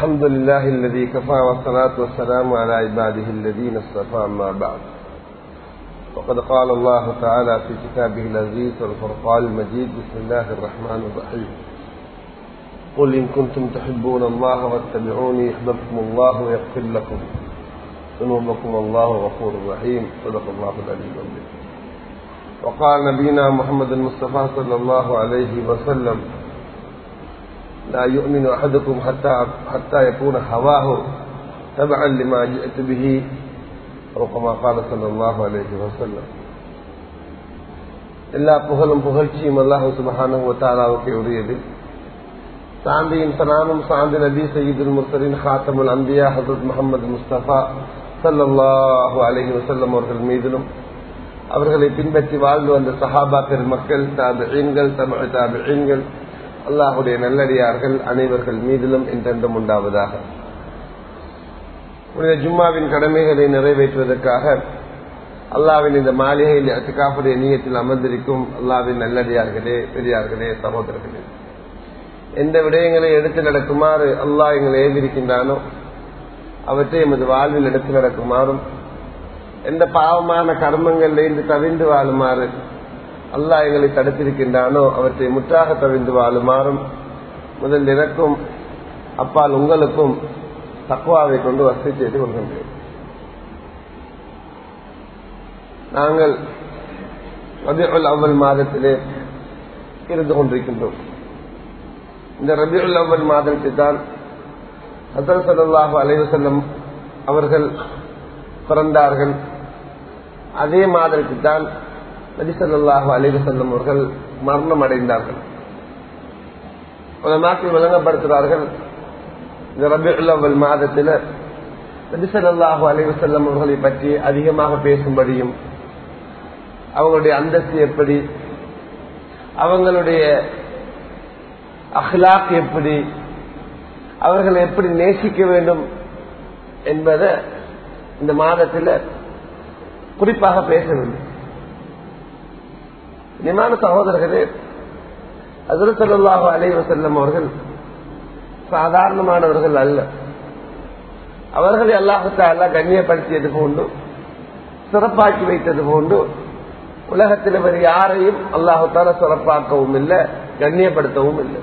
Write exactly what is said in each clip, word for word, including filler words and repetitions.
الحمد لله الذي كفى والصلاة والسلام على عباده الذين اصطفى أما بعد. وقد قال الله تعالى في كتابه العزيز والفرقان المجيد: بسم الله الرحمن الرحيم. قل إن كنتم تحبون الله واتبعوني يحببكم الله ويغفر لكم ذنوبكم والله غفور رحيم. صدق الله العلي العظيم. وقال نبينا محمد المصطفى صلى الله عليه وسلم: لا يؤمن أحدكم حتى حتى يكون هواه تبعا لما جئت به أو كما قال صلى الله عليه وسلم. எல்லா புகழும் புகழ்ச்சியும் அல்லாஹ் சுப்ஹானஹு வ தஆலாவுக்கு உரியது. சாந்தியும் சலாமும் சாந்தி நபி சய்யிதுல் முர்சலின் ஹாத்தமுல் அன்பியா ஹஜ்ரத் முஹம்மது முஸ்தபா ஸல்லல்லாஹு அலைஹி வஸல்லம் அவர்கள் மீதிலும் அவர்களை பின்பற்றி வாழ்ந்து வந்த சஹாபா பெருமக்கள், தாபிஈன்கள், தபஅ தாபிஈன்கள், அல்லாஹுடைய நல்லடியார்கள் அனைவர்கள் மீதிலும் என்றென்றும் உண்டாவதாக. புனித ஜும்மாவின் கடமைகளை நிறைவேற்றுவதற்காக அல்லாஹ்வின் இந்த மாளிகையில் இஅ்திகாஃபுடைய நியத்தில் அமர்ந்திருக்கும் அல்லாஹ்வின் நல்லடியார்களே, பெரியார்களே, சகோதரர்களே, எந்த விடயங்களை எடுத்து நடக்குமாறு அல்லாஹ் எங்களை ஏதிருக்கின்றானோ அவற்றை எமது வாழ்வில் எடுத்து நடக்குமாறும், எந்த பாவமான கர்மங்களிலிருந்து தவிர்ந்து வாழுமாறு அல்லாஹ் எங்களை தடுத்திருக்கின்றானோ அவற்றை முற்றாக தவிர்ந்து வாழுமாறும் முதல் எனக்கும் அப்பால் உங்களுக்கும் தக்வாவை கொண்டு வசதி செய்து கொள்கின்றேன். நாங்கள் ரபியுல் அவ்வல் மாதத்திலே இருந்து கொண்டிருக்கின்றோம். இந்த ரபியுல் அவ்வல் மாதத்தை தான் ஹஸரத் ஸல்லல்லாஹு அலைஹி வஸல்லம் அவர்கள் பிறந்தார்கள். அதே மாதத்தை தான் நபி ஸல்லல்லாஹு அலைஹி வஸல்லம் அவர்கள் மரணம் அடைந்தார்கள். உலமாக்கள் விளங்கப்படுத்துகிறார்கள், இந்த ரபியுல் அவ்வல் மாதத்தில் நபி ஸல்லல்லாஹு அலைஹி வஸல்லம் அவர்களை பற்றி அதிகமாக பேசும்படியும், அவங்களுடைய அந்தஸ்து எப்படி, அவங்களுடைய அஹ்லாக் எப்படி, அவர்களை எப்படி நேசிக்க வேண்டும் என்பதை இந்த மாதத்தில் குறிப்பாக பேச வேண்டும். நிமான சகோதரர்களே, ஹஜ்ரத் ஸல்லல்லாஹு அலைஹி வஸல்லம் அவர்கள் சாதாரணமானவர்கள் அல்ல. அவர்களை அல்லாஹ் தஆலா கண்ணியப்படுத்தியது போன்று, சிறப்பாக்கி வைத்தது போன்று உலகத்தில் வேறு யாரையும் அல்லாஹ் தஆலா சிறப்பாக்கவும் இல்லை, கண்ணியப்படுத்தவும் இல்லை.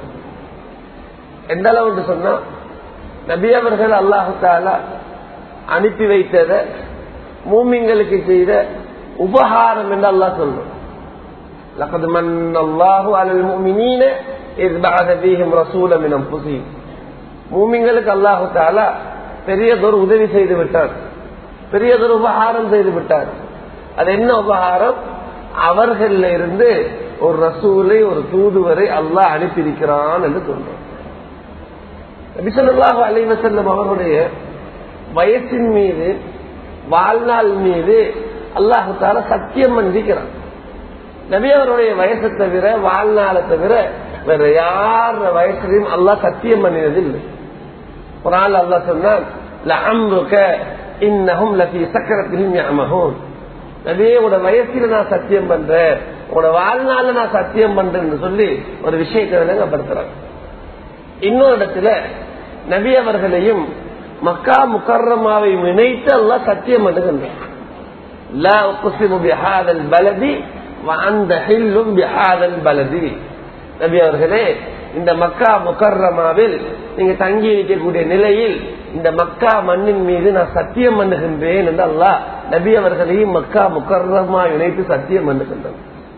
எந்த அளவுக்கு சொன்னா, நபி அவர்கள் அல்லாஹ் தஆலா அனுப்பி வைத்தத மூமின்களுக்கு செய்த உபகாரம் என்று அல்லாஹ் சொல்றோம். لقد من الله على المؤمنين إذ بعث فيهم رسولا من أنفسهم. மூமின்களுக்கு அல்லாஹ் தஆலா பெரியதொரு உதவி செய்து விட்டார், பெரியதொரு உபகாரம் செய்து விட்டார். அது என்ன உபகாரம்? அவர்கள் இருந்து ஒரு ரசூலை, ஒரு தூதுவரை அல்லாஹ் அனுப்பியிருக்கிறான் என்று சொல்றோம். நபி ஸல்லல்லாஹு அலைஹி வஸல்லம் அவர்களுடைய வயசின் மீது, வாழ்நாள் மீது அல்லாஹ் தஆலா சத்தியம் பண்ணிக்கிறான். நபி அவருடைய வயசை தவிர, வாழ்நாளை தவிர வேற யார் வயசுலையும் அல்லாஹ் சத்தியம் பண்ணினது இல்லை. குர்ஆன்ல அல்லாஹ் சொன்னான், லஅம்ருக இன்னஹும் லஃபீ சக்ரத்திஹிம் யஅமஹூன். நபியே, உட வயசுல நான் சத்தியம் பண்றேன், உட வாழ்நாள நான் சத்தியம் பண்றேன்னு சொல்லி ஒரு விஷயத்தை விளங்கப்படுத்துறாங்க. இன்னொரு இடத்துல நபி அவர்களையும் மக்கா முக்கர்ரமாவை இணைத்து அல்லாஹ் சத்தியம் பண்ணுகின்றான். லா உக்ஸிமு பிஹாதல் பலதி வஅன்த ஹில்லும் பிஹாதல் பலதி. நபி அவர்களே, இந்த மக்கா முக்கர்ரமாவில் நீங்க தங்கி இருக்கக்கூடிய நிலையில் இந்த மக்கா மண்ணின் மீது நான் சத்தியம் பண்ணுகின்றேன் என்று அல்லாஹ் நபி அவர்களையும் மக்கா முக்கர்ரமா இணைத்து சத்தியம் பண்ணுகின்றான்.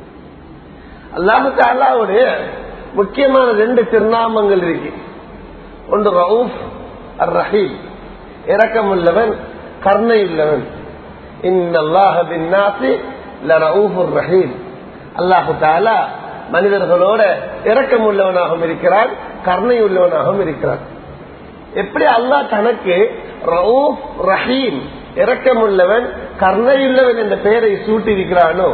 அல்லாஹ் தஆலாவுடைய முக்கியமான ரெண்டு திருநாமங்கள் இருக்கு. ஒன்று ரவுஃப், அர் ரஹீம், இரக்கமுள்ளவன், கருணையுள்ளவன். இன்னல்லாஹ பின்னாஸி லரஊஃபுர் ரஹீம். அல்லாஹ் தஆலா மனிதர்களோட இரக்கம் உள்ளவனாகவும் இருக்கிறான், கருணை உள்ளவனாகவும் இருக்கிறான். எப்படி அல்லாஹ் தனக்கு ரவுஃப், ரஹீம், இரக்கமுள்ளவன், கருணையுள்ளவன் என்ற பெயரை சூட்டியிருக்கிறானோ,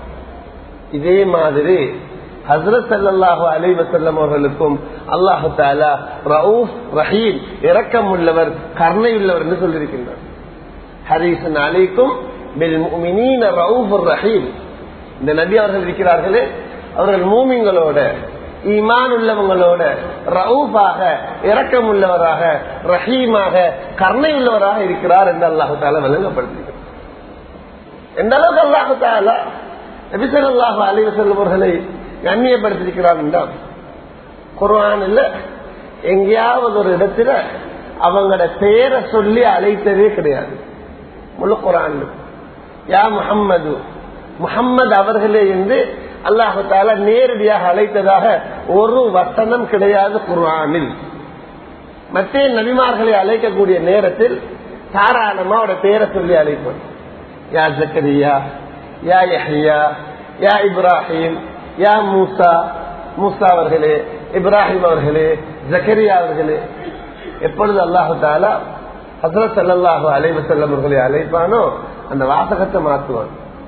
இதே மாதிரி ஹஜ்ரத் ஸல்லல்லாஹு அலைஹி வஸல்லம் அவர்களுக்கும் அல்லாஹ் தஆலா ரவுஃப், ரஹீம், இரக்கம் உள்ளவர், கருணையுள்ளவர் என்று சொல்லியிருக்கின்றார். ஹரீஸுன் அலைக்கும் பில் முஃமினீன ரவுஃபுர் ரஹீம். இந்த நபி அவர்கள் இருக்கிறார்களே, அவர்கள் மூமின்களோட ஈமான் உள்ளவங்களோட ரவுஃபாக இரக்கம் உள்ளவராக ரஹீமாக கருணை உள்ளவராக இருக்கிறார் என்று அல்லாஹு தஆலா விளங்கப்படுத்துகிறார். எந்த அளவுக்கு அல்லாஹு தஆலா நபி ஸல்லல்லாஹு அலைஹி வஸல்லம் அவர்களை கண்ணியப்படுத்தியிருக்கிறார் என்றால் குர்ஆன்ல எங்கேயாவது ஒரு இடத்துல அவங்களோட பெயரை சொல்லி அழைத்ததே கிடையாது. முழு குர்ஆன் யா முஹம்மது முஹம்மது அவர்களே என்று அல்லாஹு தஆலா நேரடியாக அழைத்ததாக ஒரு வசனம் கிடையாது குர்ஆனில். மற்ற நபிமார்களை அழைக்கக்கூடிய நேரத்தில் தாராளமா அவருடைய பெயரை சொல்லி அழைப்போம். யா ஜக்கரியா, யா யஹ்யா, யா இப்ராஹிம், யா மூசா, மூசா அவர்களே, இப்ராஹிம் அவர்களே, ஜக்கரியா அவர்களே. எப்பொழுது அல்லாஹு தஆலா ஹஜ்ரத் ஸல்லல்லாஹு அலைஹி வஸல்லம் அவர்களை அழைப்பானோ அந்த வாசகத்தை மாற்றுவான்.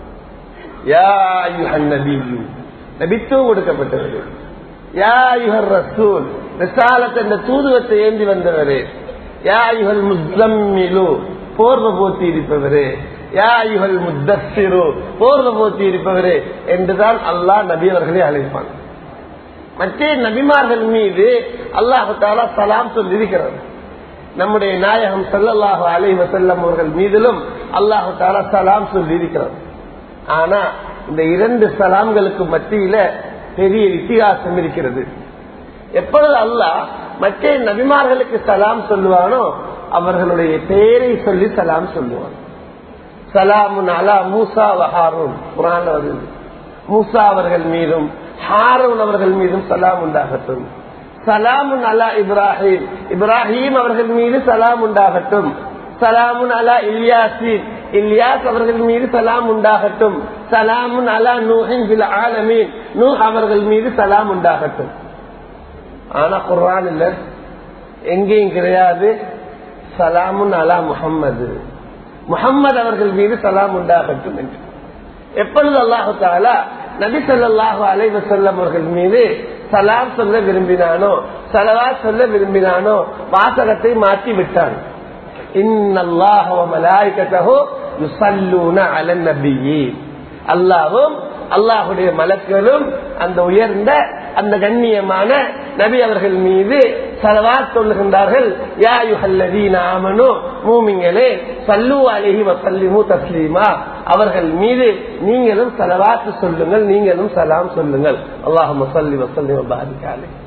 யா அய்யுஹன் நபியு, நபித்துவம் கொடுக்கப்பட்டவரே. யா அய்யுஹர் ரசூல், ரிசாலத் என்ற தூதுவத்தை ஏந்தி வந்தவரே. யா அய்யுஹல் முஸ்ஸம்மிலு, போர்வ போத்தி இருப்பவரே. யா அய்யுஹல் முத்தஸ்ஸிரு, போர்வ போத்தி இருப்பவரே என்றுதான் அல்லாஹ் நபி அவர்களை அழைப்பான். மற்ற நபிமார்கள் மீது அல்லாஹு தஆலா சலாம் சொல்லியிருக்கிறார். நம்முடைய நாயகம் ஸல்லல்லாஹு அலைஹி வஸல்லம் அவர்கள் மீதிலும் அல்லாஹு தஆலா சலாம் சொல்லியிருக்கிறார். ஆனா இந்த இரண்டு சலாம்களுக்கு மத்தியில பெரிய வித்தியாசம் இருக்கிறது. எப்பொழுது அல்லாஹ் மற்ற நபிமார்களுக்கு சலாம் சொல்லுவானோ அவர்களுடைய பெயரை சொல்லி சலாம் சொல்லுவான். சலாமுன் அலா மூசா வ ஹாரூன், குர்ஆன்ல வருது. மூசா அவர்கள் மீதும் ஹாரூன் அவர்கள் மீதும் சலாம் உண்டாகட்டும். சலாமுன் அலா இப்ராஹிம், இப்ராஹிம் அவர்கள் மீது சலாம் உண்டாகட்டும். சலாமுன் அலா இல்யாசின், இல்யாஸ் அவர்கள் மீது சலாம் உண்டாகட்டும். சலாமுன் அலா நூஹின் ஃபில் ஆலமீன், நூஹ் அவர்கள் மீது சலாம் உண்டாகட்டும். ஆனா குர்ஆன் இல்ல, எங்கேயும் கிடையாது சலாமுன் அலா முஹம்மது, முஹம்மது அவர்கள் மீது சலாம் உண்டாகட்டும் என்று. எப்பொழுது அல்லாஹு தஆலா நபி ஸல்லல்லாஹு அலைஹி வஸல்லம் அவர்கள் மீது சலாம் சொல்ல விரும்பினானோ, ஸலவாத் சொல்ல விரும்பினானோ, வாசகத்தை மாற்றி விட்டான். இன்னல்லாஹ வ மலாயிகத்தஹு யுஸல்லூன அலன் நபிய்யீன், அல்லாஹ்வும் அல்லாஹ்வுடைய மலக்குகளும் அந்த உயர்ந்த அந்த கண்ணியமான நபி அவர்கள் மீது ஸலவாத் சொல்லுகின்றார்கள். யா அய்யுஹல்லதீன ஆமனூ, மூமின்களே, ஸல்லூ அலைஹி வ ஸல்லிமு தஸ்லீமா, அவர்கள் மீது நீங்களும் ஸலவாத் சொல்லுங்கள், நீங்களும் சலாம் சொல்லுங்கள். அல்லாஹும்ம ஸல்லி வ ஸல்லிம் வ பாரிக் அலைஹி.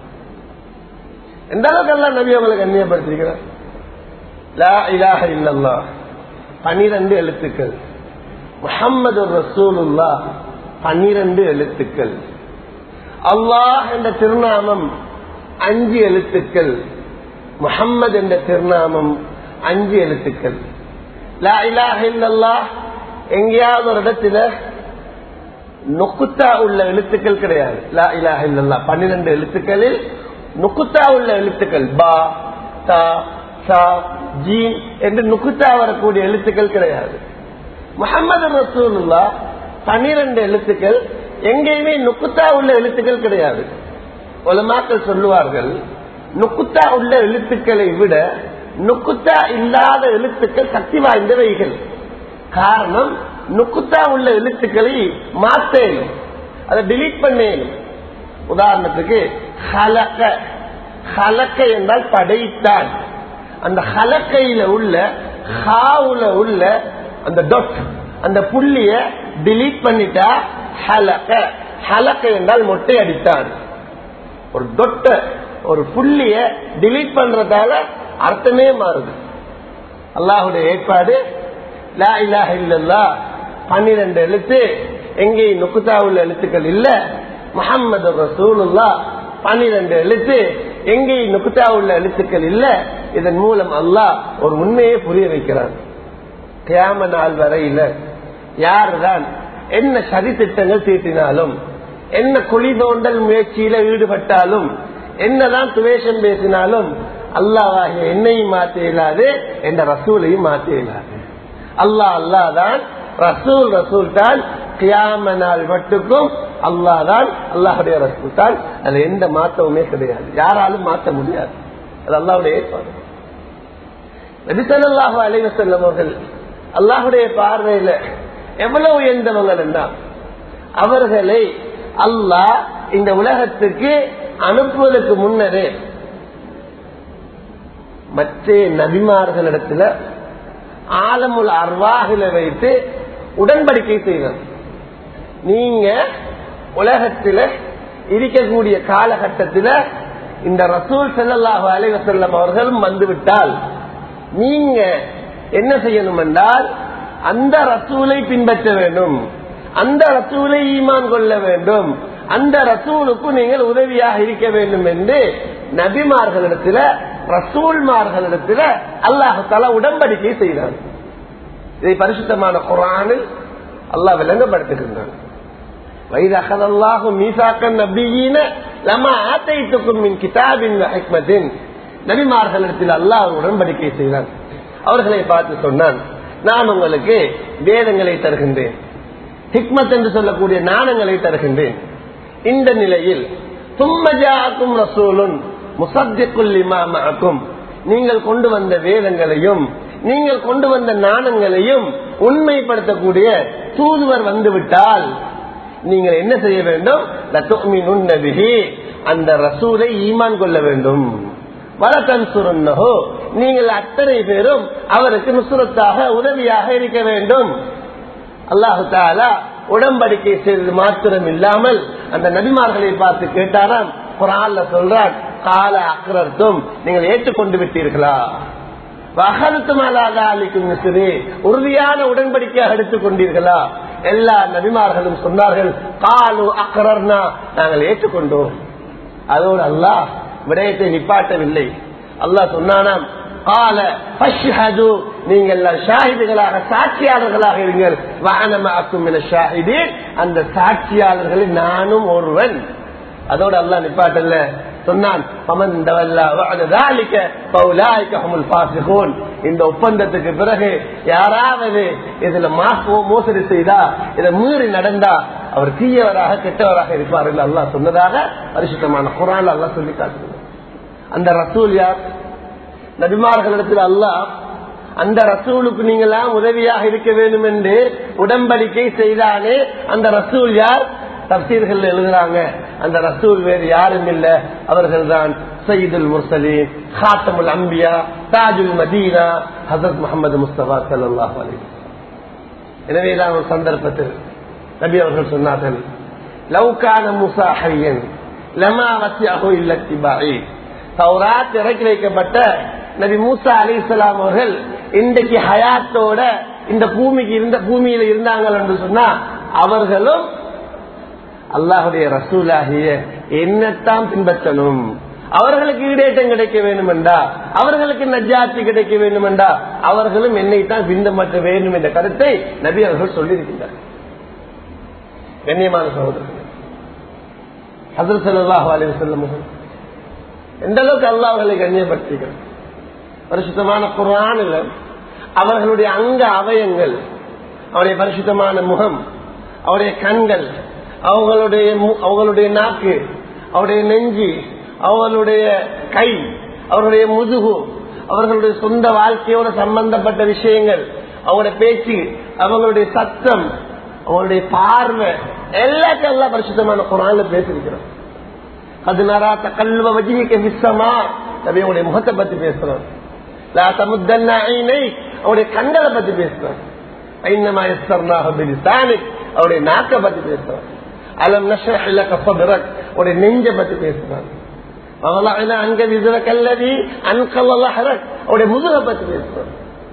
எந்த அளவுக்கு அல்லாஹ் நபி அவங்களை கண்ணியப்படுத்தியிருக்கிறார். லா இலாஹ இல்லல்லாஹ் பனிரெண்டு எழுத்துக்கள், முஹம்மது ரசூலுல்லாஹ் பனிரெண்டு எழுத்துக்கள், அல்லாஹ் என்ற திருநாமம் அஞ்சு எழுத்துக்கள், முஹம்மது என்ற திருநாமம் அஞ்சு எழுத்துக்கள். லா இலாஹ இல்லல்லாஹ் எங்கேயாவது ஒரு இடத்துல நுக்குத்தா உள்ள எழுத்துக்கள் கிடையாது. லா இலாஹ இல்லல்லாஹ் பன்னிரண்டு எழுத்துக்களில் நுக்குத்தா உள்ள எழுத்துக்கள் பா, தா, சா, ஜீம் என்று நுக்குத்தா வரக்கூடிய எழுத்துக்கள் கிடையாது. முஹம்மது ரசூலுல்லாஹ் பன்னிரண்டு எழுத்துக்கள், எங்கேயுமே நுக்குத்தா உள்ள எழுத்துக்கள் கிடையாது. உலமாக்கள் சொல்லுவார்கள், நுக்குத்தா உள்ள எழுத்துக்களை விட நுக்குத்தா இல்லாத எழுத்துக்கள் சக்தி வாய்ந்தவைகள். காரணம், நுக்குத்தா உள்ள எழுத்துக்களை மாற்றேனும், அதை டிலீட் பண்ணேனும். உதாரணத்துக்கு ஹலக்க, ஹலக்க என்றால் படைத்தான். அந்த ஹலக்கையில உள்ள ஹாவுல உள்ள அந்த டொட், அந்த புள்ளிய டிலீட் பண்ணிட்டா ஹலக்க, ஹலக்க என்றால் மொட்டை அடித்தான். ஒரு டொட்ட, ஒரு புள்ளிய டிலீட் பண்றதால அர்த்தமே மாறுது. அல்லாஹுடைய ஏற்பாடு. லா இலாஹ இல்லல்லாஹ் பன்னிரண்டு எழுத்து, எங்கேயும் நுக்குத்தா உள்ள எழுத்துக்கள் இல்ல. முஹம்மது ரசூலுல்லாஹ் பன்னிரண்டு எழுத்து, எங்கேயும் நுக்குத்தா உள்ள எழுத்துக்கள் இல்ல. இதன் மூலம் அல்லாஹ் ஒரு உண்மையை புரிய வைக்கிறான். கியாம நாள் வரையில யாருதான் என்ன சதி திட்டங்கள் தீட்டினாலும், என்ன குழி தோண்டல் முயற்சியில ஈடுபட்டாலும், என்னதான் துவேஷம் பேசினாலும் அல்லாஹ்வாகிய என்னையும் மாற்ற இயலாது, என்ற ரசூலையும் மாற்ற இயலாது. அல்லாஹ் அல்லாஹ் தான், ரசூல் ரசூல் தான். கியாம நாள் மட்டுக்கும் அல்லாஹ் தான், அல்லாஹுடைய ரசூல் தான். அதுல எந்த மாற்றமுமே கிடையாது, யாராலும் மாற்ற முடியாது. அது அல்லாஹ்வுடைய ஏற்பாடு. நபி ஸல்லல்லாஹு அலைஹி வஸல்லம் அவர்கள் அல்லாஹுடைய பார்வையில எவ்வளவு உயர்ந்தவங்கள் என்றால், அவர்களை அல்லாஹ் இந்த உலகத்துக்கு அனுப்புவதற்கு முன்னரே மற்ற நபிமார்களிடத்துல ஆலமுல் அர்வாஹில வைத்து உடன்படிக்கை செய்தார். நீங்க உலகத்தில் இருக்கக்கூடிய காலகட்டத்தில் இந்த ரசூல் ஸல்லல்லாஹு அலைஹி வஸல்லம் அவர்களும் வந்துவிட்டால் நீங்க என்ன செய்யணும் என்றால் அந்த ரசூலை பின்பற்ற வேண்டும், அந்த ரசூலை ஈமான் கொள்ள வேண்டும், அந்த ரசூலுக்கு நீங்கள் உதவியாக இருக்க வேண்டும் என்று நபிமார்களிடத்தில் ரசூல்மார்களிடத்தில் அல்லாஹ் தஆலா உடன்படிக்கை செய்தார். இதை பரிசுத்தமான குர்ஆனில் அல்லாஹ் விளங்கப்படுத்துகின்றான். وَإِذَا أَخَذَ اللَّهُ مِيثَاقَ النَّبِيِّينَ لَمَا آتَيْتُكُم مِّن كِتَابٍ وَحِكْمَةٍ நபிமார்களிடத்தில் அல்லாஹ் உடன்படிக்கை செய்தான். அவர்களை பார்த்து சொன்னான், நான் உங்களுக்கு வேதங்களை தருகின்றேன், ஹிக்மத் என்று சொல்லக்கூடிய ஞானங்களை தருகின்றேன். இந்த நிலையில் ثُمَّ جَاءَكُمْ رَسُولٌ مُصَدِّقٌ لِمَا مَعَكُمْ நீங்கள் கொண்டு வந்த வேதங்களையும் நீங்கள் கொண்டு வந்த ஞானங்களையும் உண்மைப்படுத்தக்கூடிய தூதுவர் வந்துவிட்டால் நீங்கள் என்ன செய்ய வேண்டும்? லதுமினுன்ன பிஹி அந்த ரசூலை ஈமான் கொள்ள வேண்டும். வலதன்சுருன்னஹு நீங்கள் அத்தனை பேரும் அவருக்கு நுஸ்ரத்தாக உதவியாக இருக்க வேண்டும். அல்லாஹ் தஆலா உடன்படிக்கை செய்தது மாத்திரம் இல்லாமல் அந்த நபிமார்களை பார்த்து கேட்டாராம். குர்ஆன்ல சொல்றான், கால அக்ரர்தும் நீங்கள் ஏற்றுக்கொண்டு விட்டீர்களா, உறுதியான உடன்படிக்கையாக எடுத்துக் கொண்டீர்களா? எல்லா நபிமார்களும் சொன்னார்கள், காலு அக்ரர்னா நாங்கள் ஏற்றுக்கொண்டோம். அதோடு அல்லாஹ் விடயத்தை நிப்பாட்டவில்லை. அல்லாஹ் சொன்னானாம், கால ஃபஷ்ஹது நீங்கள் ஷாஹிதுகளாக சாட்சியாளர்களாக இருங்கள், வஅன மஅக்கும் மின ஷாஹிதீன் அந்த சாட்சியாளர்களில் நானும் ஒருவன். அதோடு அல்லாஹ் நிப்பாட்டல்ல, சொன்னான் இந்த ஒப்பந்தத்துக்கு பிறகு யாராவது இதுல மோசடி செய்தா, இதை மீறி நடந்தா அவர் தீயவராக கெட்டவராக இருப்பார்கள் அல்லாஹ் சொன்னதாக பரிசுத்தமான குர்ஆன்ல அல்லாஹ் சொல்லி காட்டுகிறார். அந்த ரசூல் யார்? நபிமார்களிடத்தில் அல்லாஹ் அந்த ரசூலுக்கு நீங்களாம் உதவியாக இருக்க வேண்டும் என்று உடன்படிக்கை செய்தானே அந்த ரசூல் யார்? தப்சீர்கள் எழுதுறாங்க, அந்த ரசூல் வேறு யாரும் இல்ல, அவர்கள் தான் சையதுல் முர்சலீன், காத்தமுல் அம்பியா, தாஜுல் மதீனா, ஹஸரத் முஹம்மது முஸ்தபா ஸல்லல்லாஹு அலைஹி வஸல்லம். எனவேதான் ஒரு சந்தர்ப்பத்தில் நபி அவர்கள் சொன்னார்கள், லவ் கான மூஸா ஹய்யன் லமா வஸிஅஹு இல்லா இத்திபாஇ. தௌராத் இறக்கி வைக்கப்பட்ட நபி மூஸா அலைஹிஸ்ஸலாம் அவர்கள் இன்றைக்கு ஹயாத்தோட இந்த பூமிக்கு இருந்த பூமியில இருந்தாங்க என்று சொன்னா அவர்களும் அல்லாஹுடைய ரசூலாகிய என்னத்தான் பின்பற்றணும். அவர்களுக்கு ஈடேற்றம் கிடைக்க வேண்டும் என்றா, அவர்களுக்கு நஜாத்தி கிடைக்க வேண்டும் என்றா அவர்களும் என்னைத்தான் பின்பற்ற வேண்டும் என்ற கருத்தை நபி அவர்கள் சொல்லியிருக்கின்றார். கண்ணியமான சகோதரர்கள், ஹஸரத் ஸல்லல்லாஹு அலைஹி வஸல்லம் எந்த அளவுக்கு அல்லாஹ் அவர்களை கண்ணியப்படுத்துகிறார். பரிசுத்தமான குர்ஆனில் அவர்களுடைய அங்க அவயங்கள், அவருடைய பரிசுத்தமான முகம், அவருடைய கண்கள், அவங்களுடைய அவங்களுடைய நாக்கு, அவருடைய நெஞ்சு, அவர்களுடைய கை, அவர்களுடைய முதுகு, அவர்களுடைய சொந்த வாழ்க்கையோட சம்பந்தப்பட்ட விஷயங்கள், அவங்களுடைய பேச்சு, அவங்களுடைய சத்தம், அவங்களுடைய பார்வை எல்லாத்தையும் எல்லாம் பரிசுத்தமான குர்ஆன்ல பேசியிருக்கிறோம். அதுனாரா தகல்லுவ வஜ்ஹிக ஃபிஸ்ஸமா நபியுடைய முகத்தை பத்தி பேசுறோம். லா தமுத்தன்ன ஐனைக் அவருடைய கண்களை பத்தி பேசுறோம். ஐன்னமா யஸ்ஸர்னாஹு பிலிசானிக் அவருடைய நாக்கை பத்தி பேசுறோம். அலம் நஷ்ரஹ் லக ஸத்ரக் அவருடைய நெஞ்சை பத்தி பேசுறோம். வலஅனா அன்க விஸ்ரக அல்லதி அன்கல லஹரக் அவருடைய முதுகை பத்தி பேசுறோம்.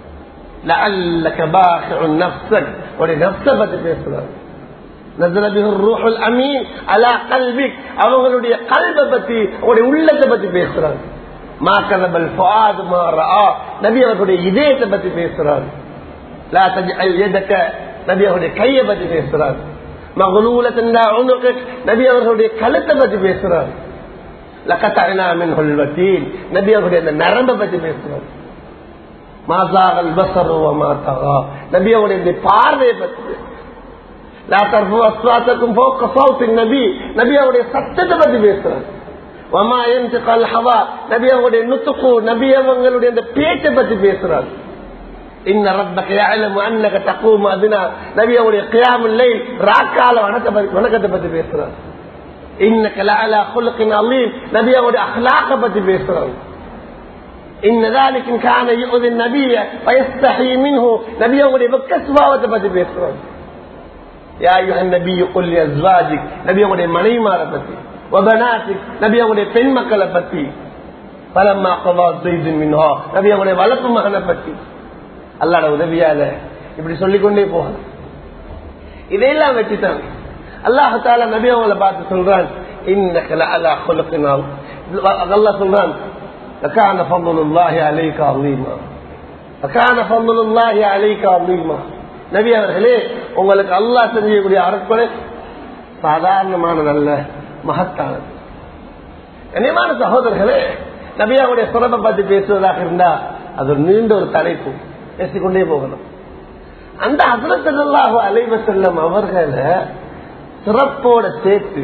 லஅல்லக பாஹிஉன் நஃப்ஸக் அவருடைய நஃப்ஸை பத்தி பேசுறோம். நஸல பிஹி ரூஹுல் அமீன் அலா கல்பிக் அவங்களுடைய கல்பை பத்தி அவருடைய உள்ளத்தை பத்தி பேசுறாங்க. மா கதபல் ஃபுஆது மா ரஆ நபி அவர்களுடைய இதயத்தை பத்தி பேசுறாங்க. லா தஜ்அல் யதக நபி அவருடைய கையை பத்தி பேசுறாங்க. மக்லூலத்தன் லா உனுகக் நபி அவர்களுடைய கழுத்தை பத்தி பேசுறாங்க. லகதஅனா மின்ஹுல் வதீன் நபி அவருடைய அந்த நரம்பை பத்தி பேசுறாங்க. மா ஸாகல் பஸரு வ மா தகா நபி அவருடைய பார்வையை பத்தி. லா தர்ஃபு அஸ்வாத்தக்கும் ஃபௌக ஸௌத்தின் நபி நபி அவருடைய சத்தத்தை பத்தி பேசுறாங்க. வமா யன்திகல் ஹவா நபி அவருடைய நுத்கு நபி அவங்களுடைய அந்த பேச்சை பத்தி பேசுறாங்க. இன்ன ரப்பக யஅலமு அன்னக தகூமு அத்னா நபி அவருடைய கியாமுல் லைல் ராக்கால வணக்கத்தை பத்தி பேசுறாங்க. இன்னக லஅலா குலுகின் அலீம், நபியோட அஹ்லாக பத்தி பேசுறாங்க. இன்ன ذلك كان يؤذي النبي ويستحي منه, நபியோட வெக்க சுபாவத்தை பத்தி பேசுறாங்க. யா அய்யுஹன் நபியு குல் லிஅஸ்வாஜிக், நபியோட மனைவிமார பத்தி, வபனாத்திக், நபியோட பெண் மக்களை பத்தி, பலம்மா கதா ஸைத் மின்ஹா, நபியோட வளர்ப்பு மகனை பத்தி. அல்லாஹ்வோட உதவியால இப்படி சொல்லிக்கொண்டே போகலாம். இதையெல்லாம் வச்சுட்டாங்க. அல்லாஹ் தஆலா நபி அவங்களை பார்த்து சொல்றான், இன்னக லஅலா குலுகின் அலீம். அல்லாஹ் சொல்றான், லகான ஃபضலுல்லாஹி அலைக அலீமா, லகான ஃபضலுல்லாஹி அலைக அலீமா. நபி அவர்களே, உங்களுக்கு அல்லாஹ் செஞ்சக்கூடிய அருட்கொடை சாதாரணமானதல்ல, மகத்தானது. கண்ணியமான சகோதரர்களே, நபியாவுடைய சிறப்பை பற்றி பேசுவதாக இருந்தா அது ஒரு நீண்ட ஒரு தலைப்பு, பேசிக்கொண்டே போகணும். அந்த ஹஜ்ரத் ஸல்லல்லாஹு அலைஹி வஸல்லம் அவர்களை சிறப்போட சேர்த்து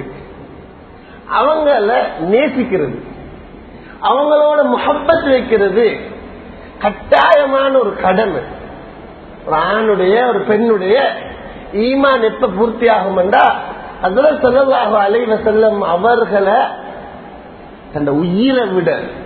அவங்கள நேசிக்கிறது, அவங்களோட முஹப்பத் வைக்கிறது கட்டாயமான ஒரு கடமை. ஒரு ஆணுடைய ஒரு பெண்ணுடைய ஈமான் எப்ப பூர்த்தி ஆகும் என்றா, ஹஜ்ரத் ஸல்லல்லாஹு அலைஹி வஸல்லம் அவர்களை தன்னுடைய உயிரை விட,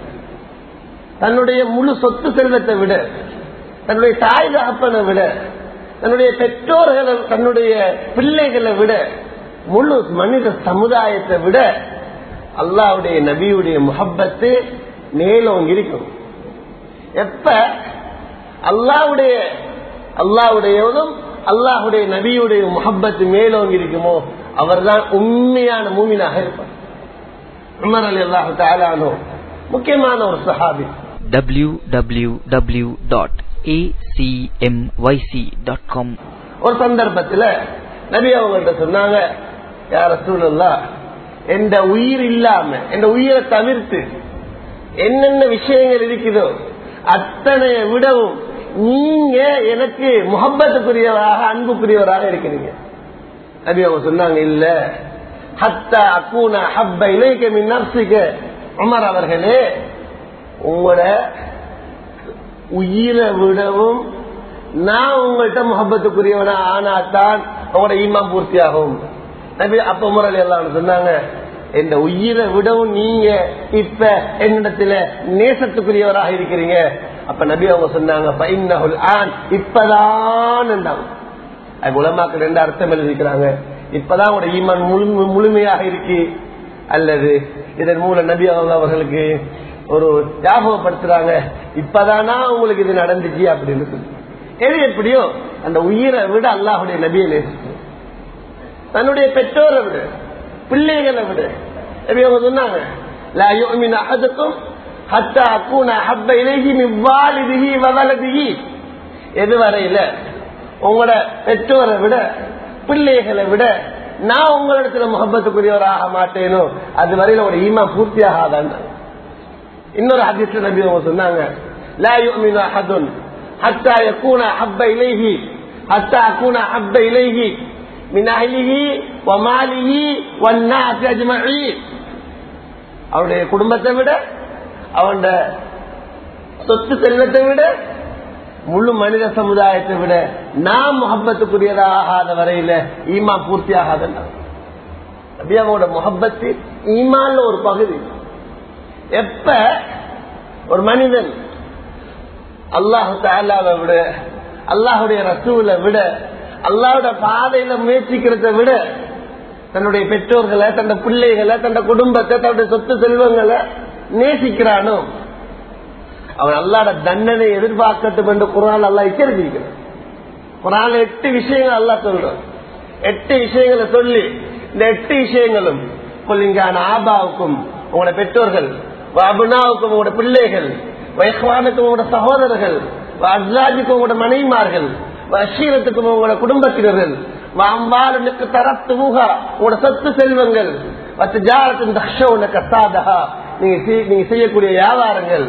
தன்னுடைய முழு சொத்து செல்வத்தை விட, தன்னுடைய தாய் தகப்பனை விட, தன்னுடைய பெற்றோர்களை, தன்னுடைய பிள்ளைகளை விட, முழு மனித சமுதாயத்தை விட அல்லாஹ்வுடைய நபியுடைய முஹப்பத்து மேலோங்கி இருக்கும். எப்ப அல்லாஹ்வுடைய அல்லாஹ்வுடையதும் அல்லாஹ்வுடைய நபியுடைய முஹப்பத்து மேலோங்கி இருக்குமோ அவர்தான் உண்மையான மூமினாக இருப்பார். உமர் ரலியல்லாஹு தஆலா அன்ஹு முக்கியமான ஒரு சஹாபி. W W W dot A C M Y C dot com. ஒரு சந்தர்ப்பத்தில் நபி அவங்கள்ட்ட சொன்னாங்க, யா ரசூலல்லாஹ், என்ற உயிர் இல்லாம, என்ற உயிரை தவிர்த்து என்னென்ன விஷயங்கள் இருக்குதோ அத்தனைய விடவும் நீங்க எனக்கு முஹப்பத்துக்குரியவராக, அன்புக்குரியவராக இருக்கிறீங்க. நபி அவங்க சொன்னாங்க, இல்ல, ஹத்தா அகூன ஹப்ப இலைக மின் நஃப்ஸிக. உமர் அவர்களே, உங்களோட உயிரை விடவும் நான் உங்கள்கிட்ட முஹப்பத்துக்குரியவனா ஆனாத்தான் உங்களோட ஈமான் பூர்த்தியாகும். நபி அப்ப முறை எல்லாம் சொன்னாங்க, இந்த உயிரை விடவும் நீங்க இப்ப என்னிடத்துல நேசத்துக்குரியவராக இருக்கிறீங்க. அப்ப நபி அவங்க சொன்னாங்க, ஃபைன்னஹுல் ஆன், இப்பதான் என்றாங்க. அது உலமாக்கள் ரெண்டு அர்த்தம் எழுதிக்கிறாங்க. இப்பதான் உங்களோட ஈமான் முழு முழுமையாக இருக்கு, அல்லது இதன் மூலம் நபி அவங்க அவர்களுக்கு ஒரு ஞாபகப்படுத்துறாங்க, இப்பதானா உங்களுக்கு இது நடந்துச்சு அப்படின்னு சொல்லி. எது எப்படியோ அந்த உயிரை விட அல்லாஹ்வுடைய நபியை நேசிக்கணும். தன்னுடைய பெற்றோரை விட, பிள்ளைகளை விட. நபி அவங்க சொன்னாங்க, லா யுமினு அஹதுக்கும் ஹத்தா அகூன ஹப்ப இலைஹி மின் வாலிதிஹி வ வலதிஹி. எதுவரையில உங்களோட பெற்றோரை விட, பிள்ளைகளை விட நான் உங்களிடத்துல முஹப்பத்துக்குரியவராக மாட்டேனோ அது வரையில ஒரு ஈமான் பூர்த்தியாகாதான். இன்னொரு ஹதீஸ்ல நபி அவங்க சொன்னாங்க, லா யுமினு அஹதுன் ஹத்தா யகூன ஹப்ப இலைஹி ஹத்தா அகூன ஹப்ப இலைஹி மின் அஹ்லிஹி வ மாலிஹி வன் நாஸ் அஜ்மஈன். அவருடைய குடும்பத்தை விட, அவனுடைய சொத்து செல்வத்தை விட, முழு மனித சமுதாயத்தை விட நாம் முஹப்பத்துக்குரியதாகாத வரையில ஈமான் பூர்த்தி ஆகாத. நபியாவோட முஹப்பத்து ஈமான்ல ஒரு பகுதி. எப்ப ஒரு மனிதன் அல்லாஹ் தஆலாவை விட, அல்லாஹுடைய ரசூலை விட, அல்லாஹ்வுடைய பாதையில முயற்சிக்கிறத விட தன்னுடைய பெற்றோர்களை, தன்னுடைய பிள்ளைகளை, தன்னுடைய குடும்பத்தை, தன்னுடைய சொத்து செல்வங்களை நேசிக்கிறானோ அவன் அல்லாஹ்வுடைய தண்டனை எதிர்பார்க்கட்டும் என்று குர்ஆன் அல்லாஹ் எச்சரிக்கிறான். குர்ஆன்ல எட்டு விஷயங்கள் அல்லாஹ் சொல்றான். எட்டு விஷயங்களை சொல்லி, இந்த எட்டு விஷயங்களும் கொல்லிங்கான ஆபாவுக்கும் உங்களோட பெற்றோர்கள், அபுனாவுக்கும் உங்களோட பிள்ளைகள், வைஹ்வானுக்கும் உங்களோட சகோதரர்கள், அஸ்லாஜுக்கும் உங்களோட மனைவிமார்கள், அஷீரத்துக்கும் உங்களோட குடும்பத்தினர்கள், அம்பாலுக்கு தரத்து ஊகா உங்களோட சொத்து செல்வங்கள், வத்துஜாரத்தின் தக்ஷவுன கசாதஹா நீங்க செய்யக்கூடிய வியாபாரங்கள்,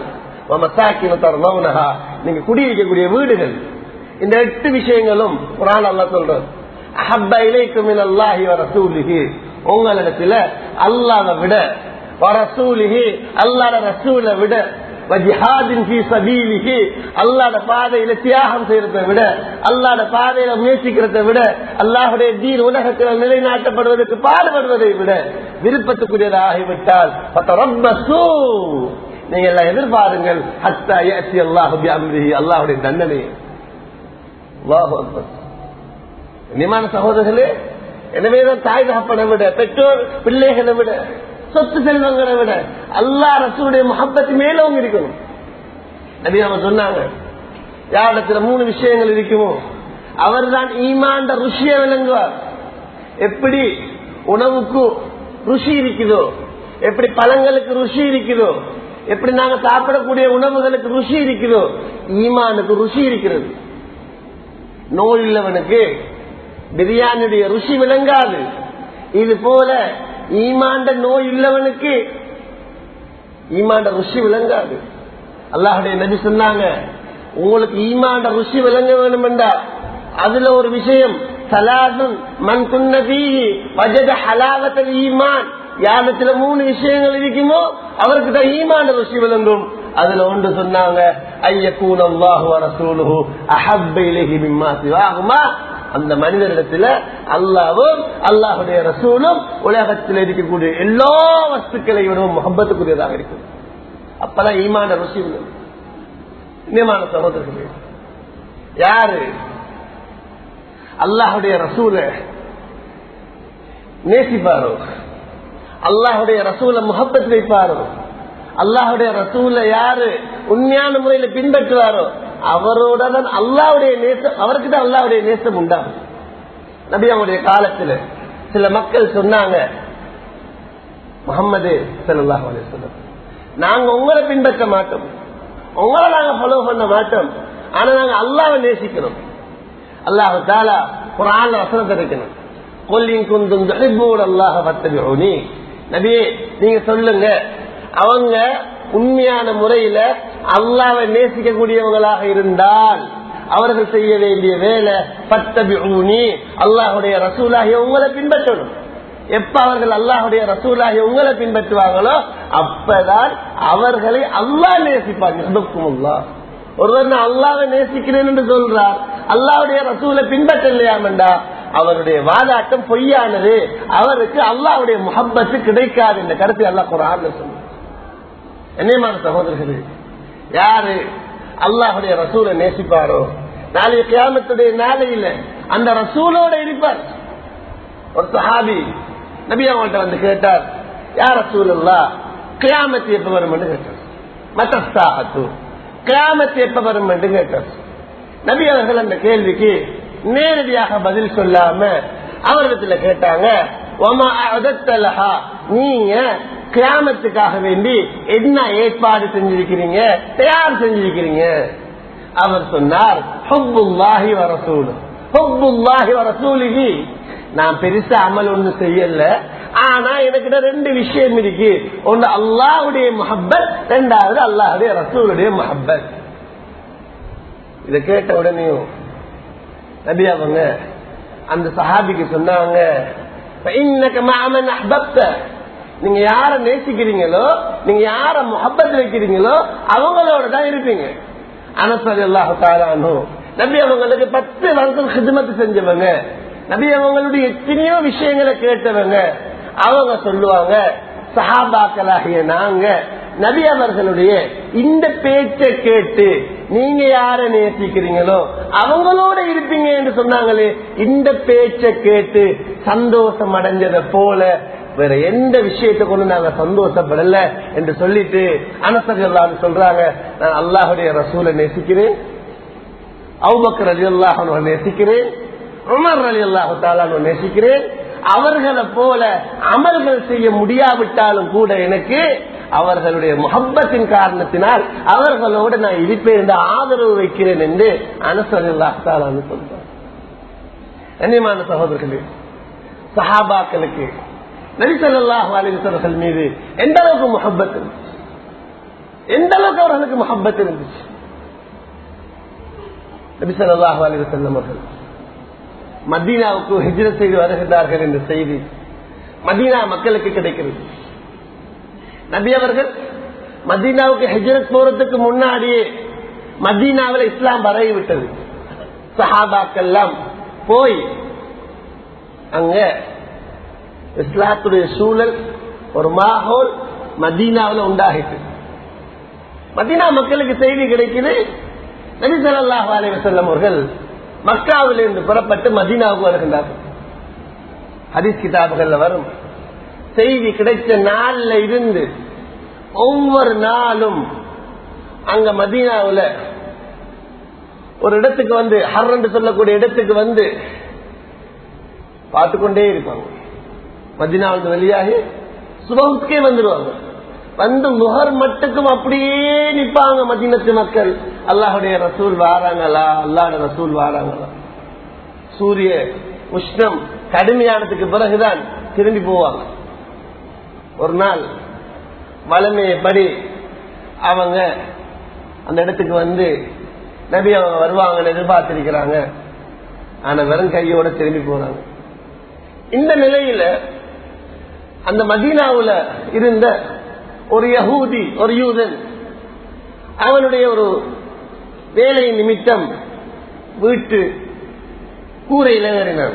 நீங்க குடியிருக்கக்கூடிய வீடுகள். இந்த எட்டு விஷயங்களும் குர்ஆன் அல்லாஹ் சொல்றான். அஹப்ப இலைக்கும் மினல்லாஹி வ ரசூலிஹி, உங்களிடத்துல அல்லாஹ்வை விட, வ ரசூலிஹி அல்லாஹ்வுடைய ரசூலை விட, வஜிஹாதின் ஃபீ ஸபீலிஹி, அல்லாஹ்வுடைய பாதையில தியாகம் செய்யறதை விட, அல்லாஹ்வுடைய பாதையில முயற்சிக்கிறதை விட, அல்லாஹ்வுடைய தீன் உலகத்தில் நிலைநாட்டப்படுவதற்கு பாடுபடுவதை விட விருப்பத்துக்குரியதாக ஆகிவிட்டால் ஃபதரப்பஸூ, நீங்க எல்லாம் எதிர்பாருங்கள், ஹத்தா யஅதி அல்லாஹு பிஅம்ரிஹி, அல்லாஹ்வுடைய தண்டனை. அல்லாஹு அக்பர். கண்ணியமான சகோதரர்களே, எனவேதான் தாய் தகப்பனை விட, பெற்றோர் பிள்ளைகளை விட, சொத்து செல்வங்களை விட அல்லாஹ் ரசூலுடைய முஹப்பத் மேலோங்க இருக்கணும். நபி அவங்க சொன்னாங்க, யாரிடத்துல மூணு விஷயங்கள் இருக்குமோ அவர் தான் ஈமான் ருசியை விளங்குவார். எப்படி உணவுக்கு ருசி இருக்குதோ, எப்படி பழங்களுக்கு ருசி இருக்குதோ, எப்படி நாங்க சாப்பிடக்கூடிய உணவுகளுக்கு ருசி இருக்குதோ, ஈமானுக்கு ருசி இருக்கிறது. நோய் உள்ளவனுக்கு பிரியாணியுடைய ருசி விளங்காது. இது போல ஈமாண்ட நோய் உள்ளவனுக்கு ஈமாண்ட ருசி விளங்காது. அல்லாஹ்வுடைய நபி சொன்னாங்க, உங்களுக்கு ஈமாண்ட ருசி விளங்க வேண்டும் என்றா அதுல ஒரு விஷயம், சலாதுன் மன் குன்ன ஃபீஹி வஜத ஹலாவத்தல் ஈமான், யாரத்துல மூணு விஷயங்கள் இருக்குமோ அவருக்கு தான் ஈமான் ருசி விளங்கும். அதுல ஒன்று சொன்னாங்க, ஐயகூன அல்லாஹு வ ரசூலுஹு அஹப்ப இலைஹி மிம்மா சிவாஹுமா, அந்த மனிதரிடத்துல அல்லாஹ்வும் அல்லாஹ்வுடைய ரசூலும் உலகத்தில் இருக்கக்கூடிய எல்லா வஸ்துக்களை விடவும் முஹப்பத்துக்குரியதாக இருக்கும். அப்பதான் ஈமான் ருசி விளங்கும். இன்னமான சகோதரர்களே, யாரு அல்லாஹ்வுடைய ரசூலை நேசிப்பாரோ, அல்லாஹ்வுடைய ரசூலை முஹப்பத் வைப்பாரோ, அல்லாஹ்வுடைய ரசூலை யாரு உண்மையான முறையில பின்பற்றுவாரோ அவரோட தான் அல்லாஹ்வுடைய நேசம், அவருக்கு தான் அல்லாஹ்வுடைய நேசம் உண்டாகும். நபி அவருடைய காலத்துல சில மக்கள் சொன்னாங்க, முஹம்மது ஸல்லல்லாஹு அலைஹி வஸல்லம், நாங்க உங்களை பின்பற்ற மாட்டோம், உங்களை நாங்க ஃபாலோ பண்ண மாட்டோம், ஆனா நாங்க அல்லாஹ்வை நேசிக்கிறோம். அல்லாஹ் தஆலா குர்ஆன்ல வசனத்தை இருக்கணும், குல் இன் குன்தும் துஹிப்பூன அல்லாஹ ஃபத்தபிஊனி, நபியே நீங்க சொல்லுங்க, அவங்க உண்மையான முறையில அல்லாஹ்வை நேசிக்கக்கூடியவங்களாக இருந்தால் அவர்கள் செய்ய வேண்டிய வேலை ஃபத்தபிஊனி, அல்லாஹ்வுடைய ரசூலாகிய உங்களை பின்பற்றணும். எப்ப அவர்கள் அல்லாஹ்வுடைய ரசூலாகிய உங்களை பின்பற்றுவாங்களோ அப்பதான் அவர்களை அல்லாஹ் நேசிப்பாங்க. ஒருவர் நான் அல்லாஹ்வை நேசிக்கிறேன் என்று சொல்றார், அல்லாஹ்வுடைய ரசூலை பின்பற்றலையாமண்டா அவருடைய வாதாட்டம் பொய்யானது, அவருக்கு அல்லாஹ்வுடைய முஹப்பத்து கிடைக்காது என்ற கருத்தை அல்லாஹ் குர்ஆன்ல சொல்றார். என்னமான சகோதரர்களே, யாரு அல்லாஹ்வுடைய ரசூலை நேசிப்பாரோ நாளைய கியாமத்துடைய நாளையில அந்த ரசூலோட இருப்பார். ஒரு சஹாபி நபி அவங்கள்ட்ட வந்து கேட்டார், யா ரசூலல்லாஹ், கியாமத் எப்ப வரும் என்று கேட்டார். மத்தஸ்ஸாஅத்து, கியாமத் எப்ப வரும் என்று கேட்டார். நபி அவர்கள் அந்த கேள்விக்கு நேரடியாக பதில் சொல்லாம அவரிடத்துல கேட்டாங்க, வமா அஅதத்த லஹா, நீங்க கியாமத்துக்காக வேண்டி என்ன ஏற்பாடு செஞ்சிருக்கிறீங்க, தயார் செஞ்சிருக்கிறீங்க? அவர் சொன்னார், ஹுப்புல்லாஹி வ ரசூலுஹு, ஹுப்புல்லாஹி வ ரசூலிஹி, நான் பெருசா அமல் ஒண்ணு செய்யல, ஆனா எனக்கு ரெண்டு விஷயம் இருக்கு, ஒன்று அல்லாஹ்வுடைய முஹப்பத், ரெண்டாவது அல்லாஹ்வுடைய ரசூலுடைய முஹப்பத். இத கேட்ட உடனே நபி அவங்க அந்த சஹாபிக்கு சொன்னாங்க, இன்னக மஅமன் அஹ்பப்த, நீங்க யார நேசிக்கிறீங்களோ, நீங்க யார முஹப்பத் வைக்கிறீங்களோ அவங்களோட தான் இருப்பீங்க. அனஸ் ரலியல்லாஹு தஆலா அன்ஹு நபி அவங்களுக்கு பத்து வருஷம் ஹிதமத் செஞ்சவங்க, நபி அவங்களுடைய எத்தனையோ விஷயங்களை கேட்டவங்க. அவங்க சொல்லுவாங்க, சஹாபாக்களாகிய நாங்க நபி அவர்களுடைய இந்த பேச்சை கேட்டு நீங்க யார நேசிக்கிறீங்களோ அவங்களோட இருப்பீங்க என்று சொன்னாங்களே, இந்த பேச்சை கேட்டு சந்தோஷம் அடைஞ்சதை போல வேற எந்த விஷயத்தை கொண்டு நாங்க சந்தோஷப்படல என்று சொல்லிட்டு அனஸ் ரலியல்லாஹு அன்ஹு சொல்றாங்க, நான் அல்லாஹ்வுடைய ரசூலை நேசிக்கிறேன், அபூபக்கர் ரலியல்லாஹு அன்ஹு நேசிக்கிறேன், உமர் ரலியல்லாஹு தஆலா அன்ஹு நேசிக்கிறேன். அவர்களை போல அமல்கள் செய்ய முடியாவிட்டாலும் கூட எனக்கு அவர்களுடைய முஹப்பத்தின் காரணத்தினால் அவர்களோடு நான் இருப்பேன் என்று ஆதரவு வைக்கிறேன் என்று அனஸ் ரலியல்லாஹு தஆலா அன்ஹு சொல்றார். கண்ணியமான சகோதரர்களே, சஹாபாக்களுக்கு நபி ஸல்லல்லாஹு அலைஹி வஸல்லம் மீது எந்த அளவுக்கு முஹப்பத் இருந்துச்சு, எந்த அளவுக்கு அவர்களுக்கு முஹப்பத் இருந்துச்சு. நபி ஸல்லல்லாஹு அலைஹி வஸல்லம் அவர்கள் மதீனாவுக்கு ஹிஜ்ரத் செய்து வருகிறார்கள் என்ற செய்தி மதீனா மக்களுக்கு கிடைக்கிறது. நபி அவர்கள் மதீனாவுக்கு ஹிஜ்ரத் போறதுக்கு முன்னாடியே மதீனாவில் இஸ்லாம் பரவி விட்டது. சஹாபாக்கெல்லாம் போய் அங்க இஸ்லாத்துடைய சூழல் ஒரு மாஹோல் மதீனாவில் உண்டாகிட்டு மதீனா மக்களுக்கு செய்தி கிடைக்குது. நபி ஸல்லல்லாஹு அலைஹி வஸல்லம் அவர்கள் மக்காவில் இருந்து புறப்பட்டு மதீனாவுக்கு வருகின்றார்கள். ஹதீஸ் கிதாபுகள்ல வரும் செய்தி கிடைச்ச நாள்ல இருந்து ஒவ்வொரு நாளும் அங்க மதீனாவுல ஒரு இடத்துக்கு வந்து ஹர் என்று சொல்லக்கூடிய இடத்துக்கு வந்து பார்த்துக்கொண்டே இருப்பாங்க. மதீனாவுக்கு வெளியாகி சுபஹுக்கே வந்துடுவாங்க. வந்து முஹர் மட்டுக்கும் அப்படியே நிப்பாங்க மதீனத்து மக்கள். அல்லாஹுடைய ரசூல் வாராங்களா, அல்லாஹ்வுடைய ரசூல் வாராங்களா. சூரிய உஷ்ணம் கடுமையானதுக்கு பிறகுதான் திரும்பி போவாங்க. ஒரு நாள் வளமையப்படி அவங்க அந்த இடத்துக்கு வந்து நபி அவங்க வருவாங்கன்னு எதிர்பார்த்திருக்கிறாங்க. ஆனா வெறும் கையோட திரும்பி போறாங்க. இந்த நிலையில அந்த மதீனாவுல இருந்த ஒரு யஹூதி, ஒரு யூதன், அவனுடைய ஒரு வேலை நிமித்தம் வீட்டு கூரையில ஏறினான்.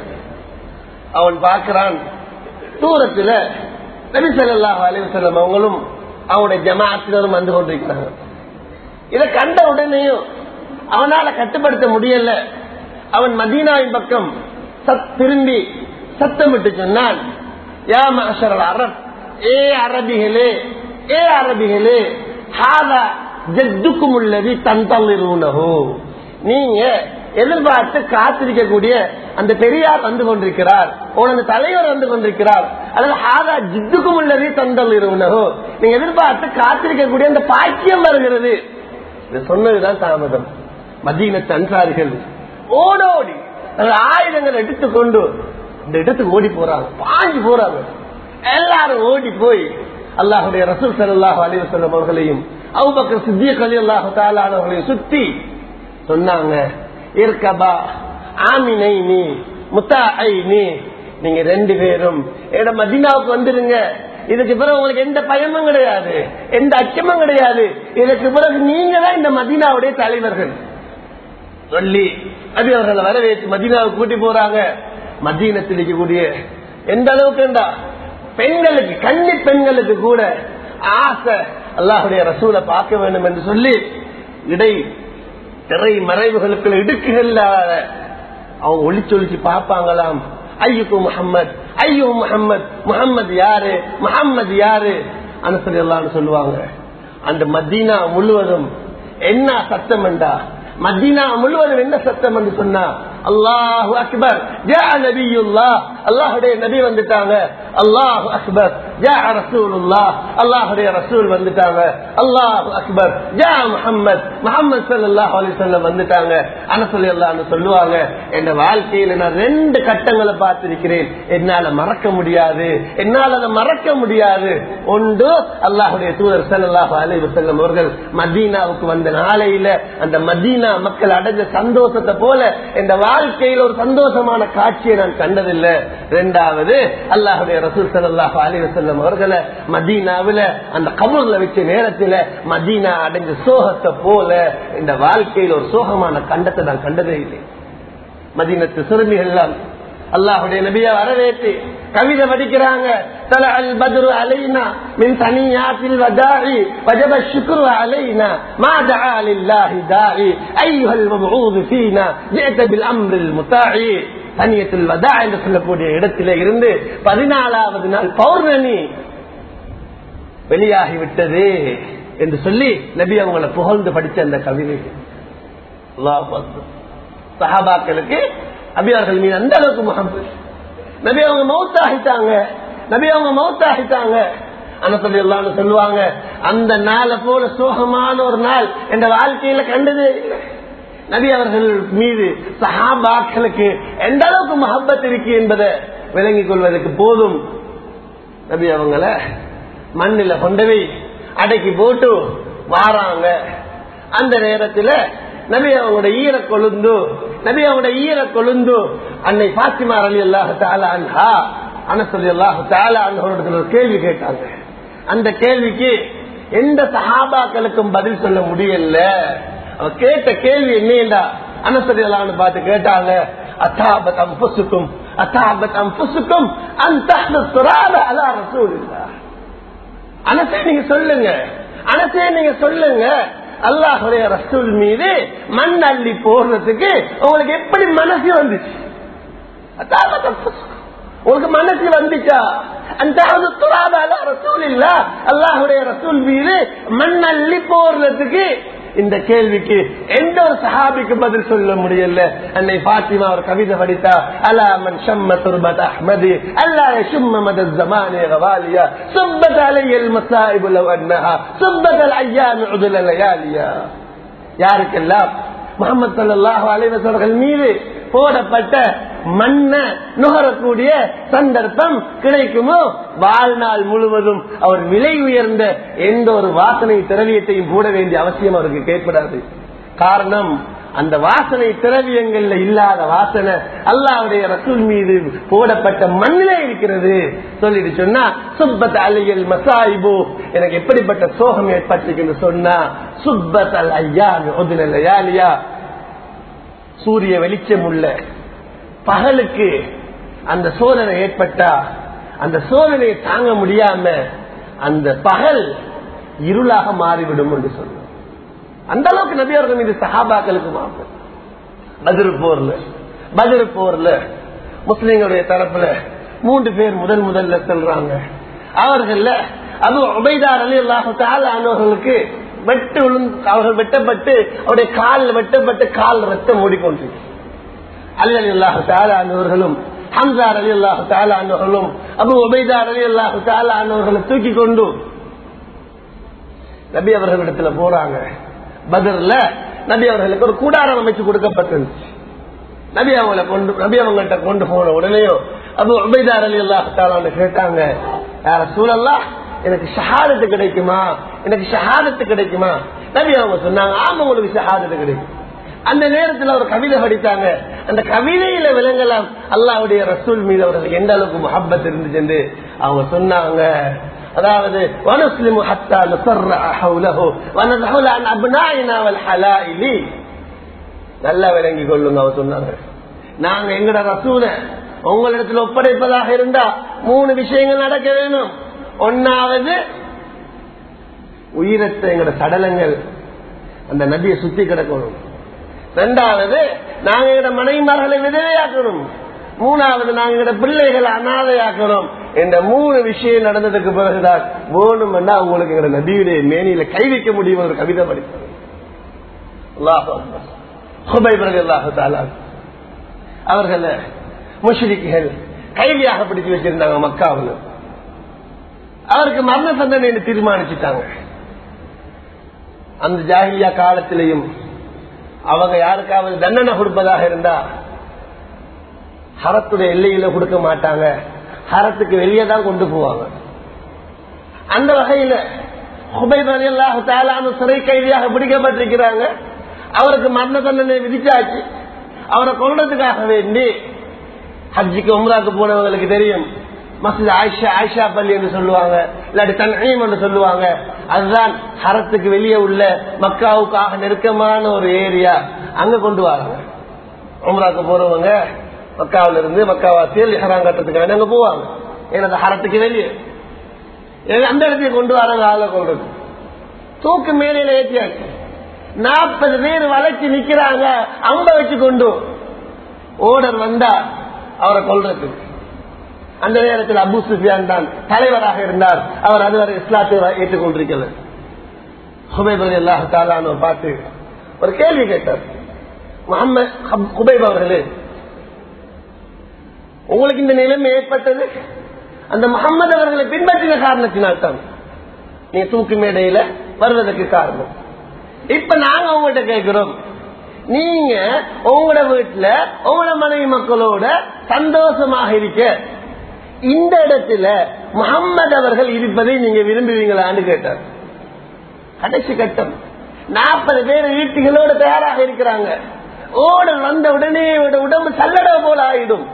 அவன் பார்க்கிறான் தூரத்துல நபி ஸல்லல்லாஹு அலைஹி வஸல்லம் அவங்களும் அவனுடைய ஜமாஅத்தினரும் வந்து கொண்டிருக்கிறாங்க. இதை கண்ட உடனேயும் அவனால கட்டுப்படுத்த முடியல. அவன் மதீனாவின் பக்கம் திரும்பி சத்தமிட்டு சொன்னான், யா மஅஷரல் அரப், ஏ அரபிகளே, ஏ அரபிகளே, ஹாதா ஜத்துக்கும் உள்ளதி தந்தலிருனஹு, நீங்க எதிர்பார்த்து காத்திருக்கக்கூடிய அந்த பெரியார் வந்து கொண்டிருக்கிறார், உனது தலைவர் வந்து கொண்டிருக்கிறார். அதாவது ஹாதா ஜித்துக்கும் உள்ளதி தந்தலிருனஹு, நீங்க எதிர்பார்த்து காத்திருக்கக்கூடிய அந்த பாக்கியம் வருகிறது. சொன்னதுதான் தாமதம். மதீனத்து அன்சாரிகள் ஓடோடி ஆயுதங்கள் எடுத்துக்கொண்டு இந்த இடத்துக்கு ஓடி போறாங்க, பாஞ்சு போறாங்க. எல்லாரும் ஓடி போய் அல்லாஹுடைய ரசூல் ஸல்லல்லாஹு அலைஹி வஸல்லம் அவர்களையும் அபூபக்கர் சித்திக் ரலியல்லாஹு தஆலா அவர்களையும் சுத்தி சொன்னாங்க, இர்கபா ஆமினைனி முத்தாஐனி, நீங்க ரெண்டு பேரும் எட மதீனாவுக்கு வந்துருங்க. இதுக்கு பிறகு உங்களுக்கு எந்த பயமும் கிடையாது, எந்த அச்சமும் கிடையாது. இதுக்கு பிறகு நீங்க தான் இந்த மதீனாவுடைய தலைவர்கள் சொல்லி அது அவர்களை வரவேற்று மதீனாவுக்கு கூட்டி போறாங்க. மதீனத்தில் இருக்கக்கூடிய எந்த அளவுக்கு பெண்களுக்கு, கன்னி பெண்களுக்கு கூட ஆசை அல்லாஹுடைய ரசூலை பார்க்க வேண்டும் என்று சொல்லி இடை திரை மறைவுகளுக்கு இடுக்குகள் அவங்க ஒளிச்சு ஒளிச்சு பார்ப்பாங்களாம். ஐயுக்கு முஹம்மத், ஐயோ முஹம்மத், முஹம்மது யாரு, முஹம்மது யாரு அனசல்லான்னு சொல்லுவாங்க. அந்த மதீனா முழுவதும் என்ன சத்தம் என்றா, மதீனா முழுவதும் என்ன சத்தம் என்று சொன்னா, அல்லாஹு அக்பர், ஜா நபியுல்லாஹ், அல்லாஹுடைய நபி வந்துட்டாங்க. அல்லாஹு அக்பர், ஜா ரசூலுல்லாஹ், அல்லாஹுடைய ரசூல் வந்துட்டாங்க. அல்லாஹு அக்பர், ஜா முஹம்மத், முஹம்மது ஸல்லல்லாஹு அலைஹி வஸல்லம் வந்துட்டாங்க. அனஸ் ரலியல்லாஹு சொல்லுவாங்க, என் வாழ்க்கையில நான் ரெண்டு கட்டங்களை பார்த்திருக்கிறேன், என்னால மறக்க முடியாது, என்னால அதை மறக்க முடியாது. ஒன்று, அல்லாஹுடைய தூதர் ஸல்லல்லாஹு அலைஹி வஸல்லம் அவர்கள் மதீனாவுக்கு வந்த நாளையில அந்த மதீனா மக்கள் அடைஞ்ச சந்தோஷத்தை போல இந்த வாழ்க்கையில் ஒரு சந்தோஷமான காட்சியை நான் கண்டதில்லை. இரண்டாவது, அல்லாஹுடைய ரசூல் ஸல்லல்லாஹு அலைஹி வஸல்லம் அவர்களை மதீனாவில அந்த கபூர்ல வச்ச நேரத்தில் மதீனா அடைஞ்ச சோகத்தை போல இந்த வாழ்க்கையில் ஒரு சோகமான கண்டத்தை நான் கண்டதே இல்லை. மதீனத்து சிறுமிகள் எல்லாம் அல்லாஹுடைய நபியை வரவேற்று கவிதை படிக்கிறாங்க. தல அல் பத்ரு அலைனா மின் தனியாத்தில் வதாஇ வஜப ஷுக்ரு அலைனா மா தஆ லில்லாஹி தாஇ அய்யுஹல் மப்ஊத் ஃபீனா ஜிஅத பில் அம்ரில் முதாஇ. தனியத்துல் வதா என்று சொல்லக்கூடிய இடத்திலே இருந்து பதினாலாவது நாள் பௌர்ணமி வெளியாகிவிட்டது என்று சொல்லி நபி அவங்களை புகழ்ந்து படிச்ச அந்த கவிதை. அல்லாஹ் அக்பர். சஹாபாக்களுக்கு நபியார்கள் மீது அந்த அளவுக்கு முஹப்பத். நபி அவங்க மௌத்தாகிட்டாங்க, நபி அவங்க மௌத்தாகிட்டாங்க. அனஸ் ரலியல்லாஹு சொல்லுவாங்க, அந்த நாளை போல சோகமான ஒரு நாள் என்ற வாழ்க்கையில கண்டது. நபி அவர்கள் மீது சஹாபாக்களுக்கு எந்த அளவுக்கு முஹப்பத் இருக்கு என்பதை விளங்கிக் கொள்வதற்கு போதும் நபி அவங்கள மண்ணில கொண்டவை அடக்கி போட்டு வாராங்க. அந்த நேரத்தில் நபி அவங்களோட ஈர கொழுந்து நபி அவங்களோட ஈர கொழுந்து அன்னை பாத்திமா ரலியல்லாஹு தஆலா அன்ஹா அனஸ் ரலியல்லாஹு தஆலா அன்ஹோட ஒரு கேள்வி கேட்டாங்க. அந்த கேள்விக்கு எந்த சஹாபாக்களுக்கும் பதில் சொல்ல முடியல. அவ கேட்ட கேள்வி என்னடா அனசரியலான்னு பார்த்து கேட்டாங்க, அத்தாபத் அம்புசுக்கும் அத்தாபத் அம்புசுக்கும் அந்த துராப அலா ரசூலில்லாஹ். அனசே நீங்க சொல்லுங்க, அனசே நீங்க சொல்லுங்க, அல்லாஹ்வுடைய ரசூல் மீது மண் அள்ளி போடுறதுக்கு உங்களுக்கு எப்படி மனசு வந்துச்சு? அத்தாபத் அம்புசுக்கும் உங்களுக்கு மனசு வந்துச்சா? அந்த துராப அலா ரசூலில்லாஹ், அல்லாஹ்வுடைய ரசூல் மீது மண் அள்ளி போடுறதுக்கு இந்த கேள்விக்கு எந்த ஒரு சஹாபிக்கு பதில் சொல்ல முடியல. அன்னை ஃபாத்திமா ஒரு கவிதை படித்தா, அலா மன் ஷம்ம துர்பத் அஹ்மதி அல்லா யஷும்ம மத ஸமானி கவாலியா சுப்பத் அலையல் மஸாயிபு லவ் அன்னஹா சுப்பத் அல் அய்யாமு உதுல லயாலியா. யாருக்கெல்லாம் முஹம்மது ஸல்லல்லாஹு அலைஹி வஸல்லம் மீது போடப்பட்ட மண்ண நுகரக்கூடிய சந்தர்ப்பம் கிடைக்குமோ, வாழ்நாள் முழுவதும் அவர் விலை உயர்ந்த எந்த ஒரு வாசனை திரவியத்தையும் போட வேண்டிய அவசியம் அவருக்கு ஏற்படாது. காரணம், அந்த வாசனை திரவியங்கள்ல இல்லாத வாசனை அல்லாஹ்வுடைய ரசூல் மீது போடப்பட்ட மண்ணிலே இருக்கிறது. சொல்லிட்டு சொன்னா சுப்பத் அலையல் மஸாயிபு, எனக்கு எப்படிப்பட்ட சோகம் ஏற்பட்டுன்னு சொன்னா சுப்பத் அல் அய்யாமு உதுல லயாலியா. சூரிய வெளிச்சம் உள்ள பகலுக்கு அந்த சோதனை ஏற்பட்டா அந்த சோதனையை தாங்க முடியாம அந்த பகல் இருளாக மாறிவிடும் என்று சொல்லுவோம். அந்த அளவுக்கு நபி அவர்கள் மீது சஹாபாக்களுக்கு மாறும். பத்ர் போர்ல பத்ர் போர்ல முஸ்லிம்களுடைய தரப்புல மூன்று பேர் முதல் முதல்ல செல்றாங்க. அவர்கள் அபூ உபைதா ரலியல்லாஹு தஆலா அன்ஹுவுக்கு வெட்டு அவர்கள் வெட்டப்பட்டு அவருடைய கால் வெட்டப்பட்டு கால் ரத்தம் ஓடிக்கொண்டு, அலி ரலியல்லாஹு தஆலா அன்ஹுவர்களும் ஹம்ஸா ரலியல்லாஹு தஆலா அன்ஹுவர்களும் அபூ உபைதா ரலியல்லாஹு தஆலா அன்ஹுவர்களை தூக்கி கொண்டு நபி அவர்களிடத்துல போறாங்க. பத்ர்ல நபி அவர்களுக்கு ஒரு கூடாரம் அமைச்சு கொடுக்கப்பட்டிருந்துச்சு. நபி அவங்களை கொண்டு நபி அவங்கள்ட்ட கொண்டு போன உடனேயோ அபூ உபைதா ரலியல்லாஹு தஆலா கேட்டாங்க, யா ரசூலல்லாஹ், எனக்கு ஷஹாதத்து கிடைக்குமா, எனக்கு ஷஹாதத்து கிடைக்குமா? நபி அவங்க சொன்னாங்க, ஆமா உங்களுக்கு ஷஹாதத்து கிடைக்கும். அந்த நேரத்தில் ஒரு கவிதை படித்தாங்க. அந்த கவிதையில விலங்கலாம் அல்லாஹ்வுடைய ரசூல் மீது அவர்கள் எந்த அளவுக்கு முஹப்பத் இருந்துச்சு அவங்க சொன்னாங்க. அதாவது வனுஸ்லிமு ஹத்தா நுஸர்ர ஹவுலஹு வனதுல் அன் அப்னாயினா வல் ஹலாயிலி. நல்லா விளங்கி கொள்ளுங்க. அவங்க சொன்னாங்க, நாங்க எங்கட ரசூல உங்களிடத்தில் ஒப்படைப்பதாக இருந்தா மூணு விஷயங்கள் நடக்க வேணும். ஒன்னாவது, உயிரற்ற எங்கட சடலங்கள் அந்த நபியை சுத்தி கிடக்கணும். ரெண்டாவது, நாங்க எங்கட மனைவிமார்களை விதவையாக்கணும். மூணாவது, நாங்க எங்கட பிள்ளைகளை அனாதையாக்கணும். இந்த மூணு விஷயம் நடந்ததுக்கு பிறகுதான் வேணும்னா உங்களுக்கு எங்கட நபியுடைய மேனியில கை வைக்க முடியும். ஒரு கவிதை படிப்பாங்க. ஹுபைப் ரலியல்லாஹு தஆலா அவர்கள் முஷ்ரிக்குகள் கைதியாக பிடிச்சு வச்சிருந்தாங்க மக்காவில். அவருக்கு மரண தண்டனை தீர்மானிச்சுட்டாங்க. அந்த ஜாஹிலியா காலத்திலையும் அவங்க யாருக்காவது தண்டனை கொடுப்பதாக இருந்தா ஹரத்துடைய எல்லையில கொடுக்க மாட்டாங்க, ஹரத்துக்கு வெளியே தான் கொண்டு போவாங்க. அந்த வகையில ஹுபைப் ரலியல்லாஹு தஆலா சிறை கைதியாக பிடிக்கப்பட்டிருக்கிறாங்க. அவருக்கு மரண தண்டனை விதிச்சாச்சு. அவரை கொல்றதுக்காக வேண்டி ஹஜ்ஜுக்கு உம்ராக்கு போனவங்களுக்கு தெரியும், மஸ்ஜித் ஆயிஷா ஆயிஷா பள்ளி என்று சொல்லுவாங்க, இல்லாட்டி தன்ஈம் என்று சொல்லுவாங்க. அதுதான் ஹரத்துக்கு வெளியே உள்ள மக்காவுக்காக நெருக்கமான ஒரு ஏரியா. அங்க கொண்டு வராங்க. உம்ராக்கு போறவங்க மக்காவில இருந்து மக்காவாசியில் இஹ்ராம் கட்டத்துக்காக அங்க போவாங்க. ஏன்னா ஹரத்துக்கு வெளியே அந்த இடத்துக்கு கொண்டு வராங்க. ஆளை கொள்றது தூக்கு மேலையில ஏற்றியாச்சு. நாற்பது பேர் வளைச்சு நிக்கிறாங்க. அம்ப வச்சு கொண்டு ஓடர் வந்தா அவரை கொல்றதுக்கு. அந்த நேரத்தில் அபூ சுஃபியான் தான் தலைவராக இருந்தார். அவர் அதுவரை இஸ்லாத்தை ஏற்றுக்கொண்டிருக்கிறது. ஹுபைப் ரலியல்லாஹு தஆலா பார்த்து ஒரு கேள்வி கேட்டார். முஹம்மது ஹுபைப் அவர்களே, உங்களுக்கு இந்த நிலைமை ஏற்பட்டது அந்த முஹம்மது அவர்களை பின்பற்றின காரணத்தினால் தான் நீங்க தூக்கு மேடையில வருவதற்கு காரணம். இப்ப நாங்க உங்கள்கிட்ட கேட்கிறோம், நீங்க உங்களோட வீட்டுல உங்களோட மனைவி மக்களோட சந்தோஷமாக இருக்க இந்த இடத்துல முஹம்மது அவர்கள் இருப்பதை நீங்க விரும்புவீங்களான்னு கேட்டார். கடைசி கட்டம் நாற்பது பேர் வீட்டுகளோட தயாராக இருக்கிறாங்க. ஓடல் வந்த உடனே உடம்பு சல்லட போல ஆயிடும்.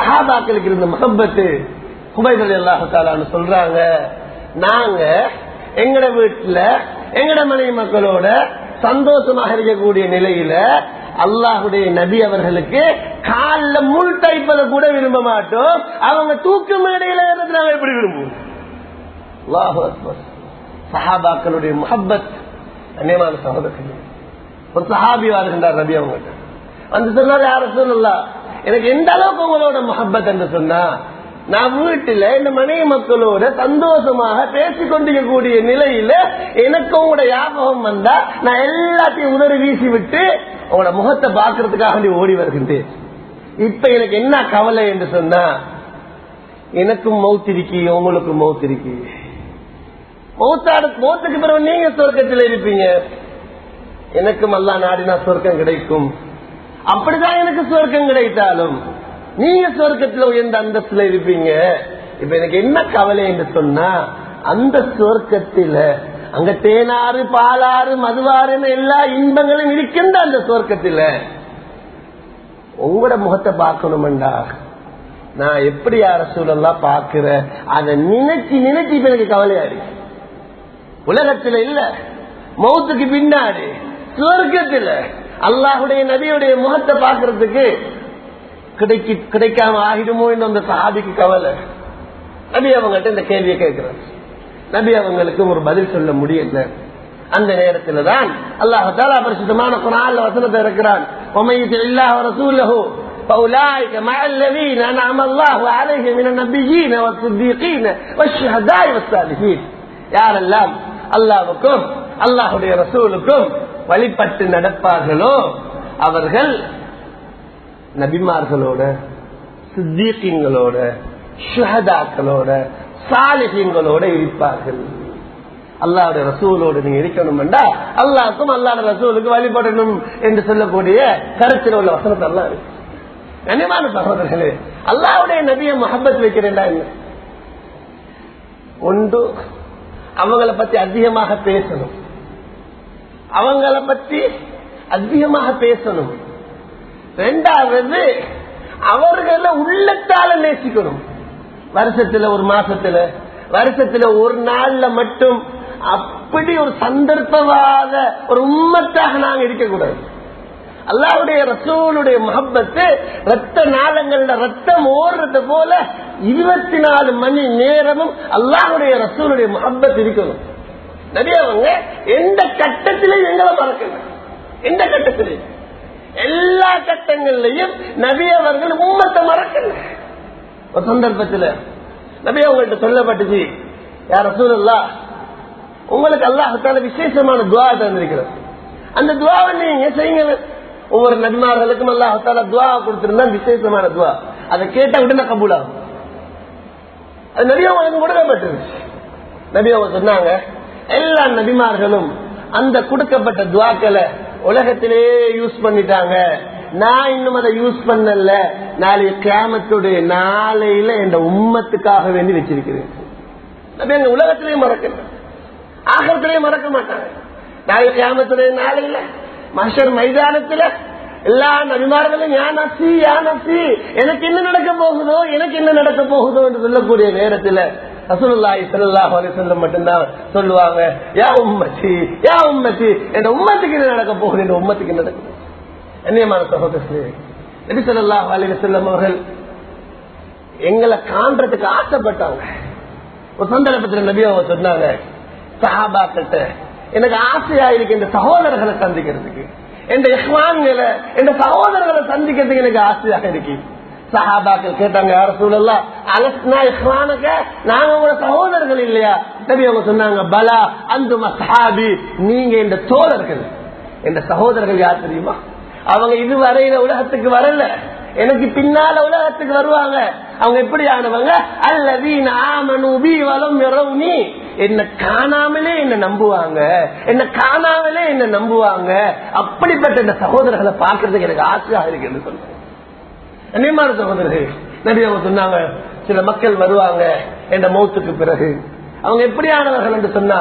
சஹாபாக்களுக்கு இருந்த முஹப்பத்து ஹுபைப் ரலியல்லாஹு தஆலா சொல்றாங்க, நாங்க எங்கட வீட்டுல எங்கட மனைவி மக்களோட சந்தோஷமாக இருக்கக்கூடிய நிலையில அல்லாஹுடைய நபி அவர்களுக்கு கால முள் தைப்பதை கூட விரும்ப மாட்டோம். அவங்க தூக்கு மேடையில நாங்க எப்படி விரும்புவோம்? அல்லாஹு அக்பர். சஹாபாக்களுடைய முஹப்பத் அன்னியமான சகோதரர்கள். ஒரு சஹாபி வருகின்றார் நபி அவங்க வந்து சொன்னார், யார் ரசூலுல்லாஹ், எனக்கு எந்த அளவுக்கு உங்களோட முஹப்பத் என்று சொன்னா, நான் வீட்டுல இந்த மனைவி மக்களோட சந்தோஷமாக பேசிக்கொண்டிருக்கக்கூடிய நிலையில எனக்கு உங்களோட ஞாபகம் வந்தா நான் எல்லாத்தையும் உதறி வீசி விட்டு உங்களோட முகத்தை பாக்குறதுக்காக ஓடி வருகின்றேன். இப்ப எனக்கு என்ன கவலை என்று சொன்னா, எனக்கும் மௌத்திருக்கி உங்களுக்கும் மௌத்திருக்கி. மௌத்தாடு மௌத்துக்கு பிறகு நீங்க சொர்க்கத்தில் இருப்பீங்க, எனக்கும் அல்லாஹ் நாடினா சொர்க்கம் கிடைக்கும். அப்படிதான் எனக்கு சொர்க்கம் கிடைத்தாலும் நீங்க சொர்க்கத்துல உயர்ந்த அந்தஸ்துல இருப்பீங்க. இப்ப எனக்கு என்ன கவலை என்று சொன்னா, அந்த சொர்க்கத்தில அங்க தேனாறு பாலாறு மதுவாறுன்னு எல்லா இன்பங்களும் இருக்கின்ற அந்த சொர்க்கத்தில உங்களோட முகத்தை பார்க்கணும்டா நான் எப்படி யார சூழல்லாம் பாக்குற அதை நினைச்சு நினைச்சு இப்ப எனக்கு கவலையாடி. உலகத்துல இல்ல, மௌத்துக்கு பின்னாடி சொர்க்கத்துல அல்லாஹுடைய நபியுடைய முகத்தை பாக்குறதுக்கு கிடைக்க கிடைக்காம ஆகிடுமோ என்று அந்த சஹாபிக்கு கவலை. நபி அவங்கள்ட்ட இந்த கேள்வியை கேட்கிறார். நபி அவங்களுக்கு ஒரு பதில் சொல்ல முடியல. அந்த நேரத்தில் தான் அல்லாஹ் தஆலா பரிசுத்தமான குர்ஆன்ல வசனத்தை இறக்குறான், வமய்யுதி இல்லாஹ ரசூலஹு ஃபௌலாயிக மஅல்லதீன அன்அம அல்லாஹு அலைஹிம் மினன் நபிய்யீன வஸ்ஸிதீகீன வஷ்ஷுஹதாஇ வஸ்ஸாலிஹீன். யாரெல்லாம் அல்லாஹ்வுக்கும் அல்லாஹ்வுடைய ரசூலுக்கும் வழிபட்டு நடப்பார்களோ அவர்கள் நபிமார்களோட, சித்தீகீன்களோட, ஷுஹதாக்களோட, சாலிஹீன்களோட இருப்பார்கள். அல்லாஹ்வுடைய ரசூலோடு நீங்க இருக்கணும்டா அல்லாஹ்வுக்கும் அல்லாஹ்வுடைய ரசூலுக்கு வழிபடணும் என்று சொல்லக்கூடிய கருத்தில் உள்ள வசனத்தை அல்லாஹ் இருக்கு. கண்ணியமான சகோதரர்களே, அல்லாஹ்வுடைய நபியை முஹப்பத் வைக்கிறேன்டா என்ன? ஒன்று, அவங்கள பத்தி அதிகமாக பேசணும், அவங்கள பத்தி அதிகமாக பேசணும். ரெண்டாவது, அவர்களை உள்ளத்தால நேசிக்கணும். வருஷத்துல ஒரு மாசத்துல வருஷத்துல ஒரு நாள்ல மட்டும் அப்படி ஒரு சந்தர்ப்பவாத ஒரு உம்மத்தாக நாங்க இருக்கக்கூடாது. அல்லாஹ்வுடைய ரசூலுடைய முஹப்பத்து ரத்த நாளங்கள்ல ரத்தம் ஓடுறது போல இருபத்தி நாலு மணி நேரமும் அல்லாஹ்வுடைய ரசூலுடைய முஹப்பத் இருக்கணும். நபி அவங்க எந்த கட்டத்திலையும் எங்களை மறக்கணும். எந்த கட்டத்திலையும் எல்லா கட்டங்கள்லையும் நபி அவர்கள் உம்மத்தை மறக்கணும். ஒரு சந்தர்ப்பத்தில் நபி அவங்கள்ட்ட சொல்லப்பட்டுச்சு, யா ரசூலுல்லாஹ், உங்களுக்கு அல்லாஹ் தஆலா விசேஷமான துஆ தந்திருக்கிறார், அந்த துஆவை நீங்க செய்யுங்க. ஒவ்வொரு நபிமார்களுக்கும் அல்லாஹ் தஆலா துஆ கொடுத்திருந்தா விசேஷமான துஆ, அதை கேட்ட உடனே கபூல் ஆகும். அது நபி அவங்களுக்கு கொடுக்கப்பட்டிருச்சு. நபி அவங்க சொன்னாங்க, எல்லா நபிமார்களும் அந்த கொடுக்கப்பட்ட துஆக்களை உலகத்திலே யூஸ் பண்ணிட்டாங்க, நான் இன்னும் அதை யூஸ் பண்ணல, நாளை கியாமத்துடைய நாளையில என் உம்மத்துக்காக வேண்டி வச்சிருக்கிறேன். நபி எங்க உலகத்திலேயே மறக்கல, ஆகத்திலேயே மறக்க மாட்டாங்க. நாளை கியாமத்துடைய நாளையில மஹ்ஷர் மைதானத்துல எல்லா நபிமார்களும் யா நஃப்ஸி யா நஃப்ஸி, எனக்கு என்ன நடக்க போகுதோ எனக்கு என்ன நடக்க போகுதோ என்று சொல்லக்கூடிய நேரத்துல ரசூலுல்லாஹி ஸல்லல்லாஹு அலைஹி வஸல்லம் மட்டும்தான் சொல்லுவாங்க, யா உம்மத்தி யா உம்மத்தி, என் உம்மத்துக்கு என்ன நடக்க போகுது, என் உம்மத்துக்கு என்ன நடக்கும். கண்ணியமான சகோதரர்களே, நபி ஸல்லல்லாஹு அலைஹி வஸல்லம் அவர்கள் எங்களை காண்றதுக்கு ஆசைப்பட்டாங்க. ஒரு சந்தர்ப்பத்தில் நபி அவங்க சொன்னாங்க, சஹாபாக்கிட்ட எனக்கு ஆசையா இருக்கு இந்த சகோதரர்களை சந்திக்கிறதுக்கு, என் இஹ்வான்களை என் சகோதரர்களை சந்திக்கிறதுக்கு எனக்கு ஆசையாக இருக்கு. சஹாபாக்கள் கேட்டாங்க, யா ரசூலல்லாஹ், அலஸ்னா இஹ்வானக, நாங்க உங்களோட சகோதரர்கள் இல்லையா? நபி அவங்க சொன்னாங்க, பலா அந்தும் அஸ்ஹாபி, நீங்க இந்த தோழர்கள். என்ற சகோதரர்கள் யார் தெரியுமா? அவங்க இதுவரையில உலகத்துக்கு வரல, எனக்கு பின்னால உலகத்துக்கு வருவாங்க. அவங்க எப்படி ஆனவங்க? அல்லதீன ஆமனூ பி வலம் யரவுனி, என்ன காணாமலே என்ன நம்புவாங்க, என்ன காணாமலே என்ன நம்புவாங்க. அப்படிப்பட்ட இந்த சகோதரர்களை பார்க்கறதுக்கு எனக்கு ஆசையாக இருக்கு என்று சொன்னாங்க. கண்ணியமான சகோதரர்கள், நபி அவங்க சொன்னாங்க, சில மக்கள் வருவாங்க என்ற மௌத்துக்கு பிறகு. அவங்க எப்படியானவர்கள் என்று சொன்னா,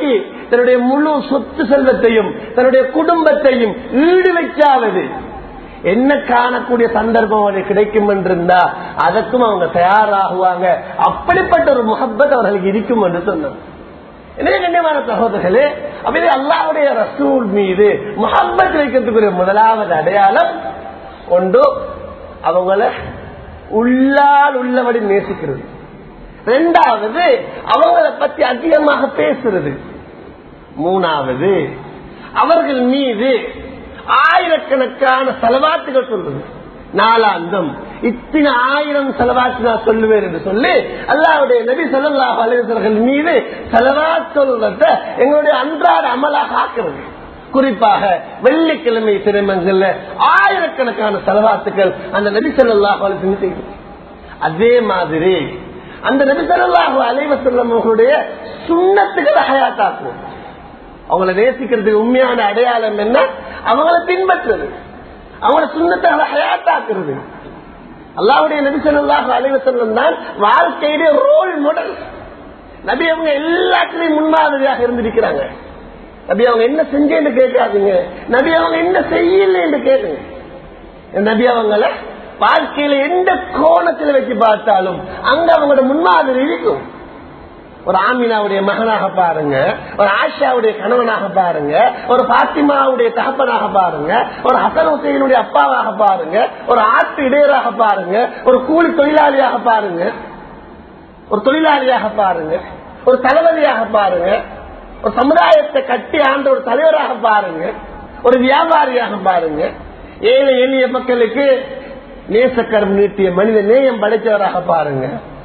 தன்னுடைய முழு சொத்து செல்வத்தையும் தன்னுடைய குடும்பத்தையும் ஈடு வைக்காவது, என்ன காணக்கூடிய சந்தர்ப்பம் அவங்களுக்கு கிடைக்கும் என்றிருந்தா அதற்கும் அவங்க தயாராகுவாங்க. அப்படிப்பட்ட ஒரு முஹப்பத் அவர்களுக்கு இருக்கும் என்று சொன்னாங்க. எனவே கண்ணியமான சகோதரர்களே, அப்படியே அல்லாஹ்வுடைய ரசூல் மீது முஹப்பத் வைக்கிறதுக்குரிய முதலாவது அடையாளம் ஒன்று அவங்கள உள்ளால் உள்ளபடி நேசிக்கிறது. இரண்டாவது அவங்களை பத்தி அதிகமாக பேசுறது. மூணாவது அவர்கள் மீது ஆயிரக்கணக்கான செலவாத்துகள் சொல்றது. நாலாந்தம் இத்தனை ஆயிரம் செலவாத்து நான் சொல்லுவேன் என்று சொல்லி அல்லாஹ்வுடைய நபி ஸல்லல்லாஹு அலைஹி வஸல்லம் மீது செலவாத் சொல்றத எங்களுடைய அன்றாட அமலாக ஆக்குறது. குறிப்பாக வெள்ளிக்கிழமை சிரமங்கள்ல ஆயிரக்கணக்கான செலவாத்துக்கள் அந்த நபி ஸல்லல்லாஹு அலைஹி வஸல்லம் செய்யும். அதே மாதிரி அந்த நபி ஸல்லல்லாஹு அலைஹி வஸல்லம் அவர்களுடைய சுன்னத்துகளை ஹயாத்தாக்குவோம். அவங்களை நேசிக்கிறதுக்கு உண்மையான அடையாளம் என்ன? அவங்களை பின்பற்றுறது, அவங்களோட சுன்னத்துகளை ஹயாத்தாக்குறது. அல்லாஹ்வுடைய நபி ஸல்லல்லாஹு அலைஹி வஸல்லம் தான் வாழ்க்கையிலே ரோல் மாடல். நபி அவங்க எல்லாத்திலையும் முன்மாதிரியாக இருந்திருக்கிறாங்க. நபி அவங்க என்ன செஞ்சேன்னு கேட்காதீங்க, நபி அவங்க என்ன செய்யல என்று கேளுங்க. நபி அவங்கள வாழ்க்கையில எந்த கோணத்தில் வச்சு பார்த்தாலும் அங்க அவங்களோட முன்மாதிரி இருக்கும். ஒரு ஆமினாவுடைய மகனாக பாருங்க, ஒரு ஆஷாவுடைய கணவனாக பாருங்க, ஒரு பாத்திமாவுடைய தகப்பனாக பாருங்க, ஒரு ஹசன் ஹுசைனுடைய அப்பாவாக பாருங்க, ஒரு ஆட்டு இடையராக பாருங்க, ஒரு கூலி தொழிலாளியாக பாருங்க, ஒரு தொழிலாளியாக பாருங்க, ஒரு தளபதியாக பாருங்க, ஒரு சமுதாயத்தை கட்டி ஆண்ட ஒரு தலைவராக பாருங்க, ஒரு வியாபாரியாக பாருங்க, ஏழை எளிய மக்களுக்கு நேசக்கரம் நீட்டிய மனித நேயம் படைத்தவராக பாருங்க.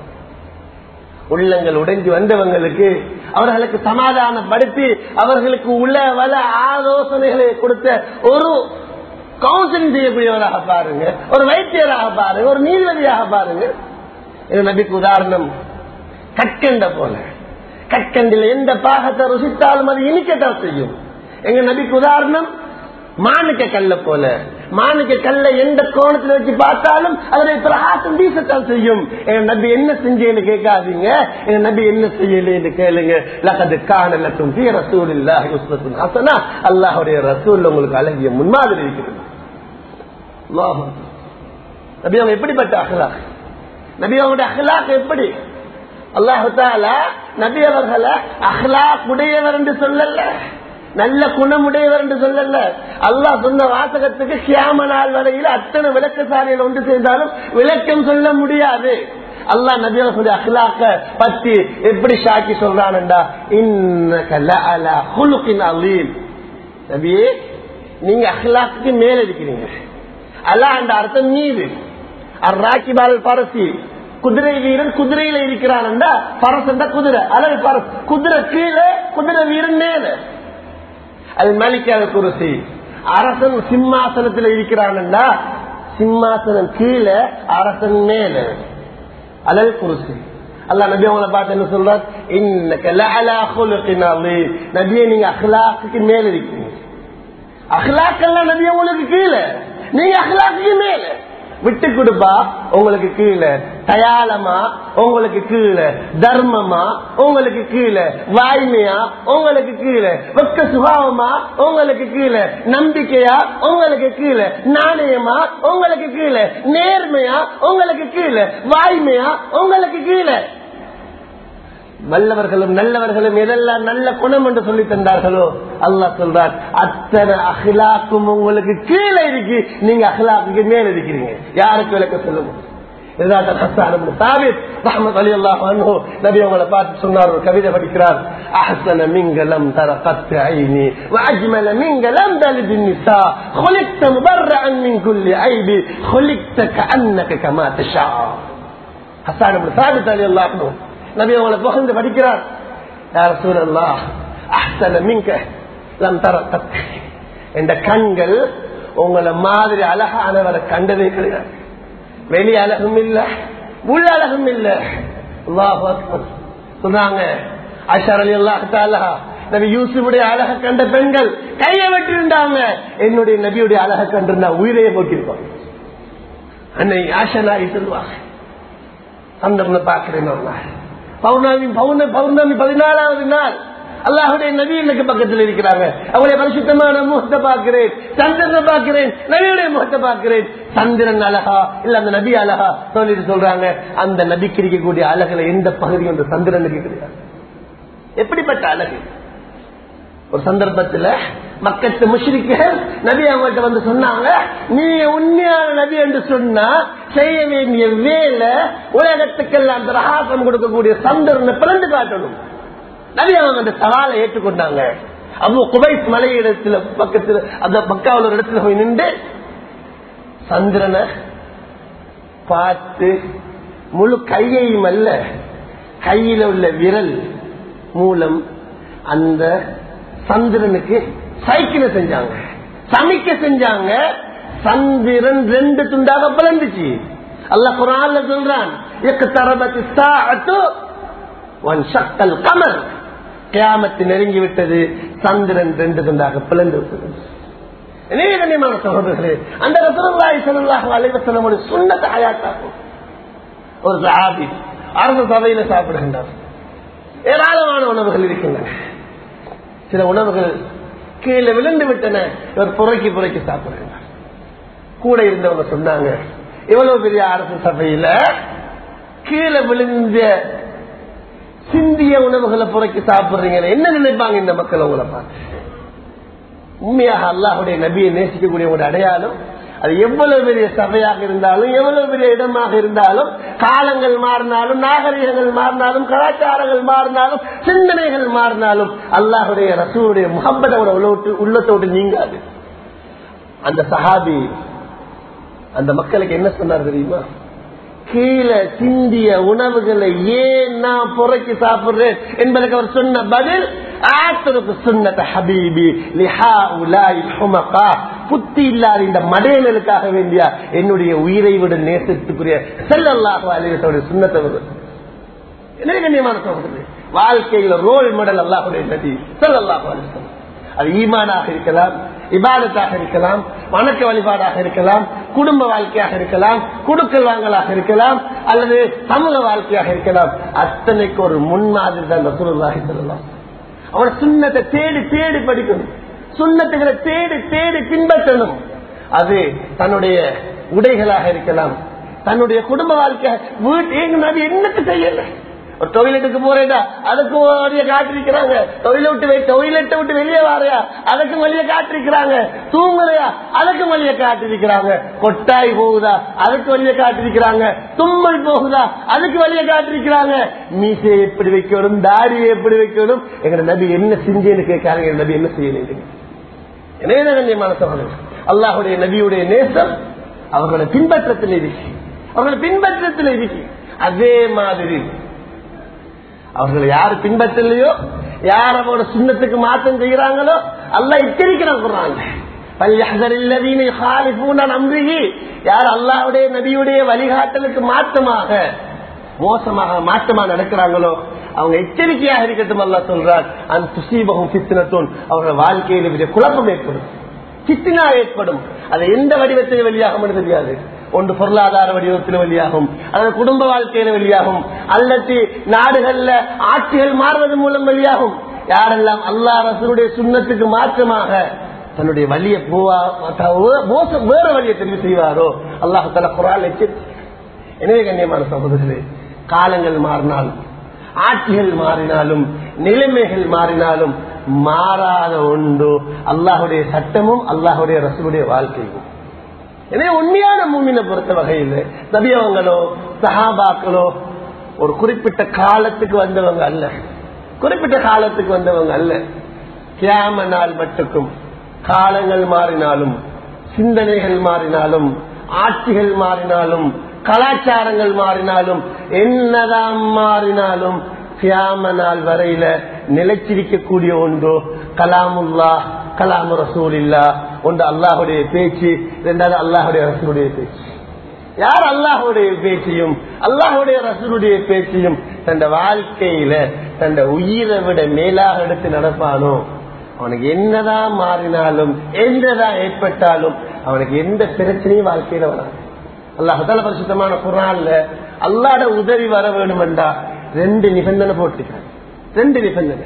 உள்ளங்கள் உடைஞ்சு வந்தவங்களுக்கு அவர்களுக்கு சமாதானப்படுத்தி அவர்களுக்கு உள்ள வள ஆலோசனைகளை கொடுத்த ஒரு கவுன்சிலிங் செய்யக்கூடியவராக பாருங்க, ஒரு வைத்தியராக பாருங்க, ஒரு நீதிபதியாக பாருங்க. இது நபிக்கு உதாரணம் கற்கண்ட போல. கற்கண்டில் எந்த பாகத்தை ருசித்தாலும் அது இனிக்கத்தான் செய்யும். எங்க நபிக்கு உதாரணம் மாணிக்க கல்ல போல. மாணிக்க கல்ல எந்த கோணத்தில் வச்சு பார்த்தாலும் அதனை பிரகாசம் வீசத்தான் செய்யும். எங்க நபி என்ன செஞ்சேன்னு கேட்காதீங்க, எங்க நபி என்ன செய்யலன்னு கேளுங்க. லகத் கான லக்கும் ஃபீ ரசூலில்லாஹி உஸ்வத்துன் ஹஸனா. அல்லாஹ்வுடைய ரசூல் உங்களுக்கு அழகிய முன்மாதிரி இருக்கிறது. அல்லாஹ் நபி அவங்க எப்படிப்பட்ட அஹ்லாக், நபி அவங்களுடைய அஹ்லாக் எப்படி? அல்லாஹ் தஆலா நபி அவர்களை அஹ்லாக் உடையவர் என்று சொல்லல, நல்ல குணமுடையவர் என்று சொல்லல. அல்லாஹ் சொன்ன வாசகத்துக்கு கியாம நாள் வரையில் அத்தனை விளக்கசாலையில் ஒன்று செய்தாலும் விளக்கம் சொல்ல முடியாது. அல்லாஹ் நபி அவர்களுடைய அஹ்லாக்க பத்தி எப்படி சாக்கி சொல்றான்டா, இன்னக லஅலா குலுகின் அலீம். நபியே நீங்க அஹ்லாக்கு மேல இருக்கிறீங்க. அல்லாஹ் என்ற அர்த்தம் மீது. அர்ராகிபால் பரசி குதிரை வீரன் குதிரையில இருக்கிறான், பரஸ் என்ற குதிரை, அலல் பரஸ் குதிரை கீழே, குதிரை வீரன் மேல. அது மலிக்காத குருசி. அரசன் சிம்மாசனத்தில் இருக்கிறான், சிம்மாசனம் கீழே, அரசன் மேல, அலல் குருசி. அல்லாஹ் நபி அவங்களை பார்த்து என்ன சொல்றார், இன்னக லஅலா குலுகின் அலீம். நபியே நீங்க அஹ்லாக்கு மேல இருக்கீங்க. அஹ்லாக்கெல்லாம் நபி உங்களுக்கு கீழே, நீங்க அஹ்லாக்கு மேல. விட்டு கொடுப்பா உங்களுக்கு கீழே, தயாளமா உங்களுக்கு கீழே, தர்மமா உங்களுக்கு கீழே, வாய்மையா உங்களுக்கு கீழே, வெக்க சுபாவமா உங்களுக்கு கீழே, நம்பிக்கையா உங்களுக்கு கீழே, நாணயமா உங்களுக்கு கீழே, நேர்மையா உங்களுக்கு கீழே, வாய்மையா உங்களுக்கு கீழே. வல்லவர்களும் நல்லவர்களும் எதெல்லாம் நல்ல குணம் என்று சொல்லி தந்தார்களோ அல்லாஹ் சொல்றார், அத்தனை அஹ்லாக்கும் உங்களுக்கு கீழே இருக்கு, நீங்க அஹ்லாக்கு மேல இருக்கிறீங்க. யாருக்கு விளக்க சொல்லுங்க? நபி அவங்களை பார்த்து சொன்னார், ஒரு கவிதை படிக்கிறார், அஹ்ஸன மின்கலம் தரகத் ஐனி வஅஜ்மல மின்கலம் தலித் நிஸா خلقت مبرئا من كل عيب خلقت كأنك كما تشاء. ஹஸ்ஸான் இப்னு சாபித் ரலியல்லாஹு அன்ஹு நபி அவங்களை புகழ்ந்து படிக்கிறார், யா ரசூலல்லாஹ் அஹ்ஸன மின்க லம் தரகத். இந்த கண்கள் உங்களை மாதிரி அழகானவரை கண்டதே கிடையாது. வெளி அழகும் இல்ல, உள்ள அழகும் இல்ல. அல்லாஹு அக்பர் சொன்னாங்க ஆயிஷா ரலியல்லாஹு தஆலா, நபி யூசுஃபுடைய அழக கண்ட பெண்கள் கையை வெட்டிருந்தாங்க, என்னுடைய நபியுடைய அழக கண்டிருந்தா உயிரையே போட்டிருப்பாங்க. அன்னை ஆயிஷா நாயகி சொல்லுவாங்க, சந்தர்ப்பம் பார்க்கிறேன், பௌர்ணமி பௌர்ணமி பதினாலாவது நாள் அல்லாஹுடைய நபி எனக்கு பக்கத்தில் இருக்கிறாங்க. அவருடைய பரிசுத்தமான முகத்தை பார்க்கிறேன், சந்திரனை பார்க்கிறேன், நபியுடைய முகத்தை பார்க்கிறேன். சந்திரன் அழகா இல்ல அந்த நபி அழகா சொல்லிட்டு சொல்றாங்க, அந்த நபிக்கு இருக்கக்கூடிய அழகுல எந்த பகுதி அந்த சந்திரனுக்கு கிடையாது. எப்படிப்பட்ட அழகு! ஒரு சந்தர்ப்பத்தில் மக்கத்து முஷ்ரிக்குகள் நபி அவங்கள்ட்ட வந்து சொன்னாங்க, நீ உண்மையான நபி என்று சொன்னா செய்ய வேண்டிய வேலை உலகத்துக்கெல்லாம் பிரகாசம் கொடுக்கக்கூடிய சந்திரனை பிறந்து காட்டணும். நபி அவங்க அந்த சவாலை ஏற்றுக்கொண்டாங்க. அபு குபைஸ் மலையிடத்துல பக்கத்துல அந்த மக்காவில் ஒரு இடத்துல போய் நின்று சந்திரனை பார்த்து முழு கையையும் அல்ல, கையில உள்ள விரல் மூலம் அந்த சந்திரனுக்கு சைக்கிளை செஞ்சாங்க, சமிக்க செஞ்சாங்க. சந்திரன் ரெண்டு துண்டாக பிளந்துச்சு. அல்லாஹ் குர்ஆன்ல சொல்றான், கமர் கியாமத்து நெருங்கி விட்டது, சந்திரன் ரெண்டு துண்டாக பிளந்து விட்டது. எனவே கண்ணியமான சகோதரர்களே, அந்த ரசூலுல்லாஹி ஸல்லல்லாஹு அலைஹி வஸல்லம் ஒரு சுன்னத் ஹயாத்தாகும். ஒரு சஹாபி அரச சபையில சாப்பிடுகின்றார். ஏராளமான உணவுகள் இருக்கின்றன. சில உணவுகள் கீழே விழுந்து விட்டன, இவர் புறக்கி புறக்கி சாப்பிடுகிறார். கூட இருந்தவங்க சொன்னாங்க, இவ்வளவு பெரிய அரசு சபையில கீழே விழுந்த சிந்திய உணவுகளை புறக்கி சாப்பிடுறீங்க, என்ன நினைப்பாங்க இந்த மக்கள் உங்களை பார்த்து? உண்மையாக அல்லாஹுடைய நபியை நேசிக்கக்கூடிய ஒரு அடையாளம். அது எவ்வளவு பெரிய சபையாக இருந்தாலும், எவ்வளவு பெரிய இடமாக இருந்தாலும், காலங்கள் மாறினாலும், நாகரிகங்கள் மாறினாலும், கலாச்சாரங்கள் மாறினாலும், சிந்தனைகள் மாறினாலும், அல்லாஹுடைய ரசூலுடைய முஹப்பத் உள்ளத்தோடு நீங்காது. அந்த சஹாபி அந்த மக்களுக்கு என்ன சொன்னார் தெரியுமா? கீழே சிந்திய உணவுகளை ஏன் நான் புறக்கி சாப்பிடுறேன் என்பதற்கு அவர் சொன்ன பதில், புத்தி இல்லாத இந்த மடையனுக்காக வேண்டிய என்னுடைய உயிரை விட நேசத்துக்குரிய ஸல்லல்லாஹு அலைஹி வஸல்லம் சுன்னத்தை வருது. என்ன கண்ணியமான சகோதரர்களே, வாழ்க்கையில ரோல் மாடல் அல்லாஹ்வுடைய நபி ஸல்லல்லாஹு அலைஹி வஸல்லம். அது ஈமானாக இருக்கலாம், இபாதத்தாக இருக்கலாம், வணக்க வழிபாடாக இருக்கலாம், குடும்ப வாழ்க்கையாக இருக்கலாம், குடுக்கல் வாங்கலாக இருக்கலாம், அல்லது சமூக வாழ்க்கையாக இருக்கலாம். அத்தனைக்கு ஒரு முன்மாதிரி தான் ரசூலுல்லாஹி ஸல்லல்லாஹு அலைஹி வஸல்லம். அவன சுன்னத்தை தேடி தேடி படிக்கணும், சுன்னத்துகளை தேடி தேடி பின்பற்றணும். அது தன்னுடைய உடைகளாக இருக்கலாம், தன்னுடைய குடும்ப வாழ்க்கை, வீட்டு நபி என்னத்து செய்யல. ஒரு டொய்லெட்டுக்கு போறேடா, அதுக்கு வழிய காட்டிருக்கிறாங்க. டொய்லெட் டொய்லெட்டை விட்டு வெளியே வாரையா, அதுக்கு வழிய காட்டிருக்கிறாங்க. தூங்குறையா, அதுக்கு வழிய காட்டிருக்கிறாங்க. கொட்டாய் போகுதா, அதுக்கு வழிய காட்டிருக்கிறாங்க. தும்மல் போகுதா, அதுக்கு வழிய காட்டிருக்கிறாங்க. மீசை எப்படி வைக்கணும், தாடியை எப்படி வைக்கணும், எங்க நபி என்ன செஞ்சேன்னு கேட்காங்க. எங்க நபி என்ன செய்யணும். எனவே கண்ணியமான சகோதரர், அல்லாஹுடைய நபியுடைய நேசம் அவர்களை பின்பற்றத்தில் இருக்கு, அவர்களை பின்பற்றத்தில் இருக்கு. அதே மாதிரி அவர்களை யாரு பின்பற்றலையோ, யார் அவரோட சுன்னத்துக்கு மாற்றம் செய்கிறாங்களோ அல்லாஹ் எச்சரிக்கிறாங்க. யார் அல்லாஹ்வுடைய நபியுடைய வழிகாட்டலுக்கு மாற்றமாக மோசமாக மாற்றமாக நடக்கிறாங்களோ அவங்க எச்சரிக்கையாக இருக்கட்டும். அல்லாஹ் சொல்றார், அந்த துசீபகும் ஃபித்னத்துன், அவர்கள் வாழ்க்கையில குழப்பம் ஏற்படும், ஃபித்னா ஏற்படும். அது எந்த வடிவத்தில் வெளியாகும் தெரியாது. ஒன்று பொருளாதார வடிவத்தில் வெளியாகும், அல்லது குடும்ப வாழ்க்கையில வெளியாகும், அல்லது நாடுகள்ல ஆட்சிகள் மாறுவது மூலம் வெளியாகும். யாரெல்லாம் அல்லாஹ் ரசூலுடைய சுன்னத்துக்கு மாற்றமாக தன்னுடைய வழியை வேற வழியை தெரிவு செய்வாரோ அல்லாஹ் தஆலா குர்ஆன்ல எச்சரிக்கை. எனவே கண்ணியமான சகோதரர்களே, காலங்கள் மாறினாலும், ஆட்சிகள் மாறினாலும், நிலைமைகள் மாறினாலும் மாறாத ஒன்று அல்லாஹுடைய சட்டமும் அல்லாஹுடைய ரசூலுடைய வாழ்க்கையும். எனவே உண்மையான மூமினை பொறுத்த வகையில் நபியவங்களோ சஹாபாக்களோ ஒரு குறிப்பிட்ட காலத்துக்கு வந்தவங்க அல்ல, குறிப்பிட்ட காலத்துக்கு வந்தவங்க அல்ல. கியாம நாள் மட்டுக்கும் காலங்கள் மாறினாலும், சிந்தனைகள் மாறினாலும், ஆட்சிகள் மாறினாலும், கலாச்சாரங்கள் மாறினாலும், என்னதான் மாறினாலும் கியாம நாள் வரையில நிலைச்சிருக்கக்கூடிய ஒன்றோ கலாமுல்லா கலாமு ரசூலில்லா. ஒன்று அல்லாஹுடைய பேச்சு, இரண்டாவது அல்லாஹுடைய ரசூலுடைய பேச்சு. யார் அல்லாஹுடைய பேச்சையும் அல்லாஹுடைய ரசூலுடைய பேச்சையும் தன் வாழ்க்கையில தன் உயிரை விட மேலாக எடுத்து நடப்பானோ அவனுக்கு என்னதான் மாறினாலும் என்னதான் ஏற்பட்டாலும் அவனுக்கு எந்த பிரச்சனையும் வாழ்க்கையில வராது. அல்லாஹ் பரிசுத்தமான குர்ஆன்ல அல்லாஹ்வுடைய உதவி வர வேண்டும் என்றா ரெண்டு நிபந்தனை போட்டுக்கிறான். ரெண்டு நிபந்தனை.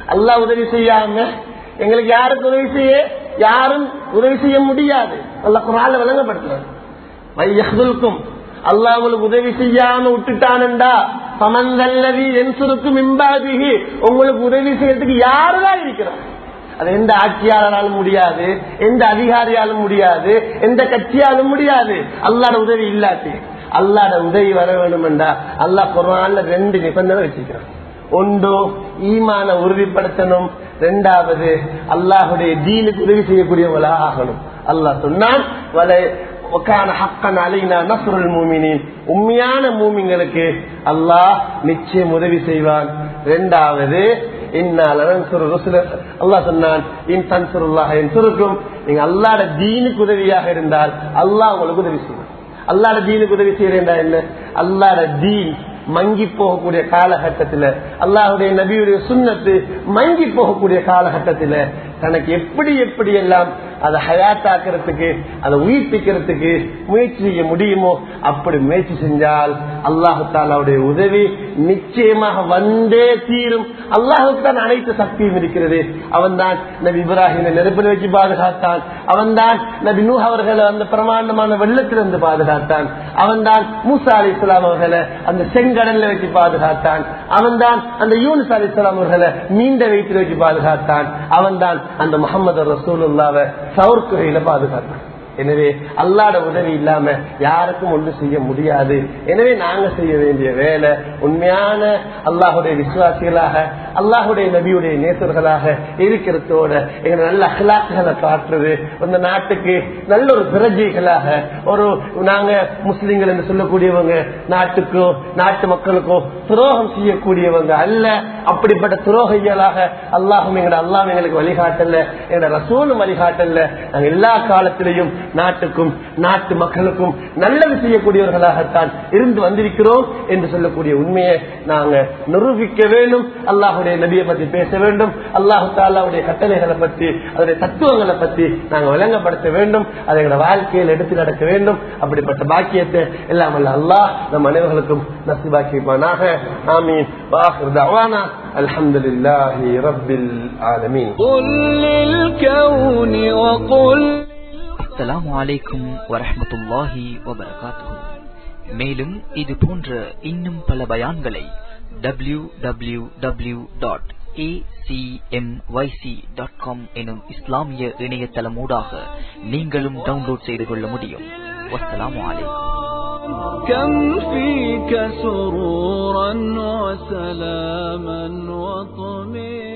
அல்லாஹ் உதவி செய்யாம எங்களுக்கு யாருக்கு உதவி செய்ய யாரும் உதவி செய்ய முடியாது. அல்லாஹ் குர்ஆன்ல விளங்கப்படுத்துறார். வையஹ்துல்கும் அல்லாஹ் உங்களுக்கு உதவி செய்யாம விட்டுட்டானண்டா சமந்தல்லவி என்சுருக்கும் இம்பாதிஹி உங்களுக்கு உதவி செய்யறதுக்கு யாருதான் இருக்கிறார்? அது எந்த ஆட்சியாளராலும் முடியாது, எந்த அதிகாரியாலும் முடியாது, எந்த கட்சியாலும் முடியாது. அல்லாஹ்ட உதவி இல்லாட்டி அல்லாஹ்ட உதவி வர வேண்டும் என்றா அல்லாஹ் குர்ஆன்ல ரெண்டு நிபந்தனை வச்சிருக்கிறான். ஒன்று ஈமான உறுதிப்படுத்தணும், இரண்டாவது அல்லாஹுடைய தீனுக்கு உதவி செய்யக்கூடியவங்களா ஆகணும். அல்லாஹ் சொன்னான் உண்மையான மூமின்களுக்கு அல்லாஹ் நிச்சயம் உதவி செய்வான். இரண்டாவது அல்லாஹ் சொன்னான் நீங்க அல்லாஹ்ட தீனுக்கு உதவியாக இருந்தால் அல்லாஹ் உங்களுக்கு உதவி செய்வான். அல்லாஹ்ட தீனுக்கு உதவி செய்யறா என்ன? அல்லாஹ்ட தீன் மங்கி போகக்கூடிய காலகட்டத்தில், அல்லாஹுடைய நபியுடைய சுன்னத்து மங்கி போகக்கூடிய காலகட்டத்தில் தனக்கு எப்படி எப்படி எல்லாம் அதை ஹயாத்தாக்குறதுக்கு அதை உயிர்ப்பிக்கிறதுக்கு முயற்சி செய்ய முடியுமோ அப்படி முயற்சி செஞ்சால் அல்லாஹு தாலாவுடைய உதவி நிச்சயமாக வந்தே தீரும். அல்லாஹுக்கு தான் அனைத்து சக்தியும் இருக்கிறது. அவன் தான் நபி இப்ராஹிமை நெருப்பில் வச்சு பாதுகாத்தான். அவன் தான் நபி நூஹ் அவர்களை அந்த பிரமாண்டமான வெள்ளத்திலிருந்து பாதுகாத்தான். அவன் தான் மூசா அலைஹிஸ்ஸலாம் அவர்களை அந்த செங்கடல்ல வச்சு பாதுகாத்தான். அவன் தான் அந்த யூனுஸ் அலைஹிஸ்ஸலாம் அவர்களை நீண்ட வயிற்றில் வச்சு பாதுகாத்தான். அவன் தான் அந்த முஹம்மது ரசூலுல்லாஹ்வை சவுர்குகையில பாதுகாத்தான். எனவே அல்லாஹ்ட உதவி இல்லாம யாருக்கும் ஒன்று செய்ய முடியாது. எனவே நாங்க செய்ய வேண்டிய வேலை உண்மையான அல்லாஹுடைய விசுவாசிகளாக அல்லாஹுடைய நபியுடைய நேசர்களாக இருக்கிறதோட எங்க நல்ல அஹ்லாக்குகளை காட்டுறது, இந்த நாட்டுக்கு நல்ல ஒரு பிரஜைகளாக ஒரு நாங்க முஸ்லிம்கள் என்று சொல்லக்கூடியவங்க நாட்டுக்கோ நாட்டு மக்களுக்கோ துரோகம் செய்யக்கூடியவங்க அல்ல. அப்படிப்பட்ட துரோகிகளாக அல்லாஹும் எங்கட அல்லாஹ் எங்களுக்கு வழிகாட்டல, எங்கட ரசூலும் வழிகாட்டல. நாங்க எல்லா காலத்திலையும் நாட்டுக்கும் நாட்டு மக்களுக்கும் நல்லது செய்யக்கூடியவர்களாகத்தான் இருந்து வந்திருக்கிறோம் என்று சொல்லக்கூடிய உண்மையை நாங்க நிரூபிக்க வேண்டும். அல்லாஹுடைய நபியை பற்றி பேச வேண்டும். அல்லாஹு தாலாவுடைய கட்டளைகளை பற்றி அதனுடைய தத்துவங்களை பற்றி நாங்க விளங்கப்படுத்த வேண்டும். அதை எங்களோட வாழ்க்கையில் எடுத்து நடக்க வேண்டும். அப்படிப்பட்ட பாக்கியத்தை எல்லாம் அல்ல அல்லாஹ் நம் அனைவர்களுக்கும் நசீபாக்கிப்பானாக. ஆமீன். வாஹிர் தஅவானா அல்ஹம்துலில்லாஹி ரப்பில் ஆலமீன். குல் லில் கௌனி வகுல். அஸ்ஸலாமு அலைக்கும் வரஹ்மத்துல்லாஹி வபரகாத்துஹு. மேலும் இது போன்ற இன்னும் பல பயான்களை W W W dot A C M Y C dot com எனும் இஸ்லாமிய இணையதளமூடாக நீங்களும் டவுன்லோட் செய்து கொள்ள முடியும். வஸ்ஸலாமு அலைக்கும். كم فيك سرورا وسلاما وطمئنا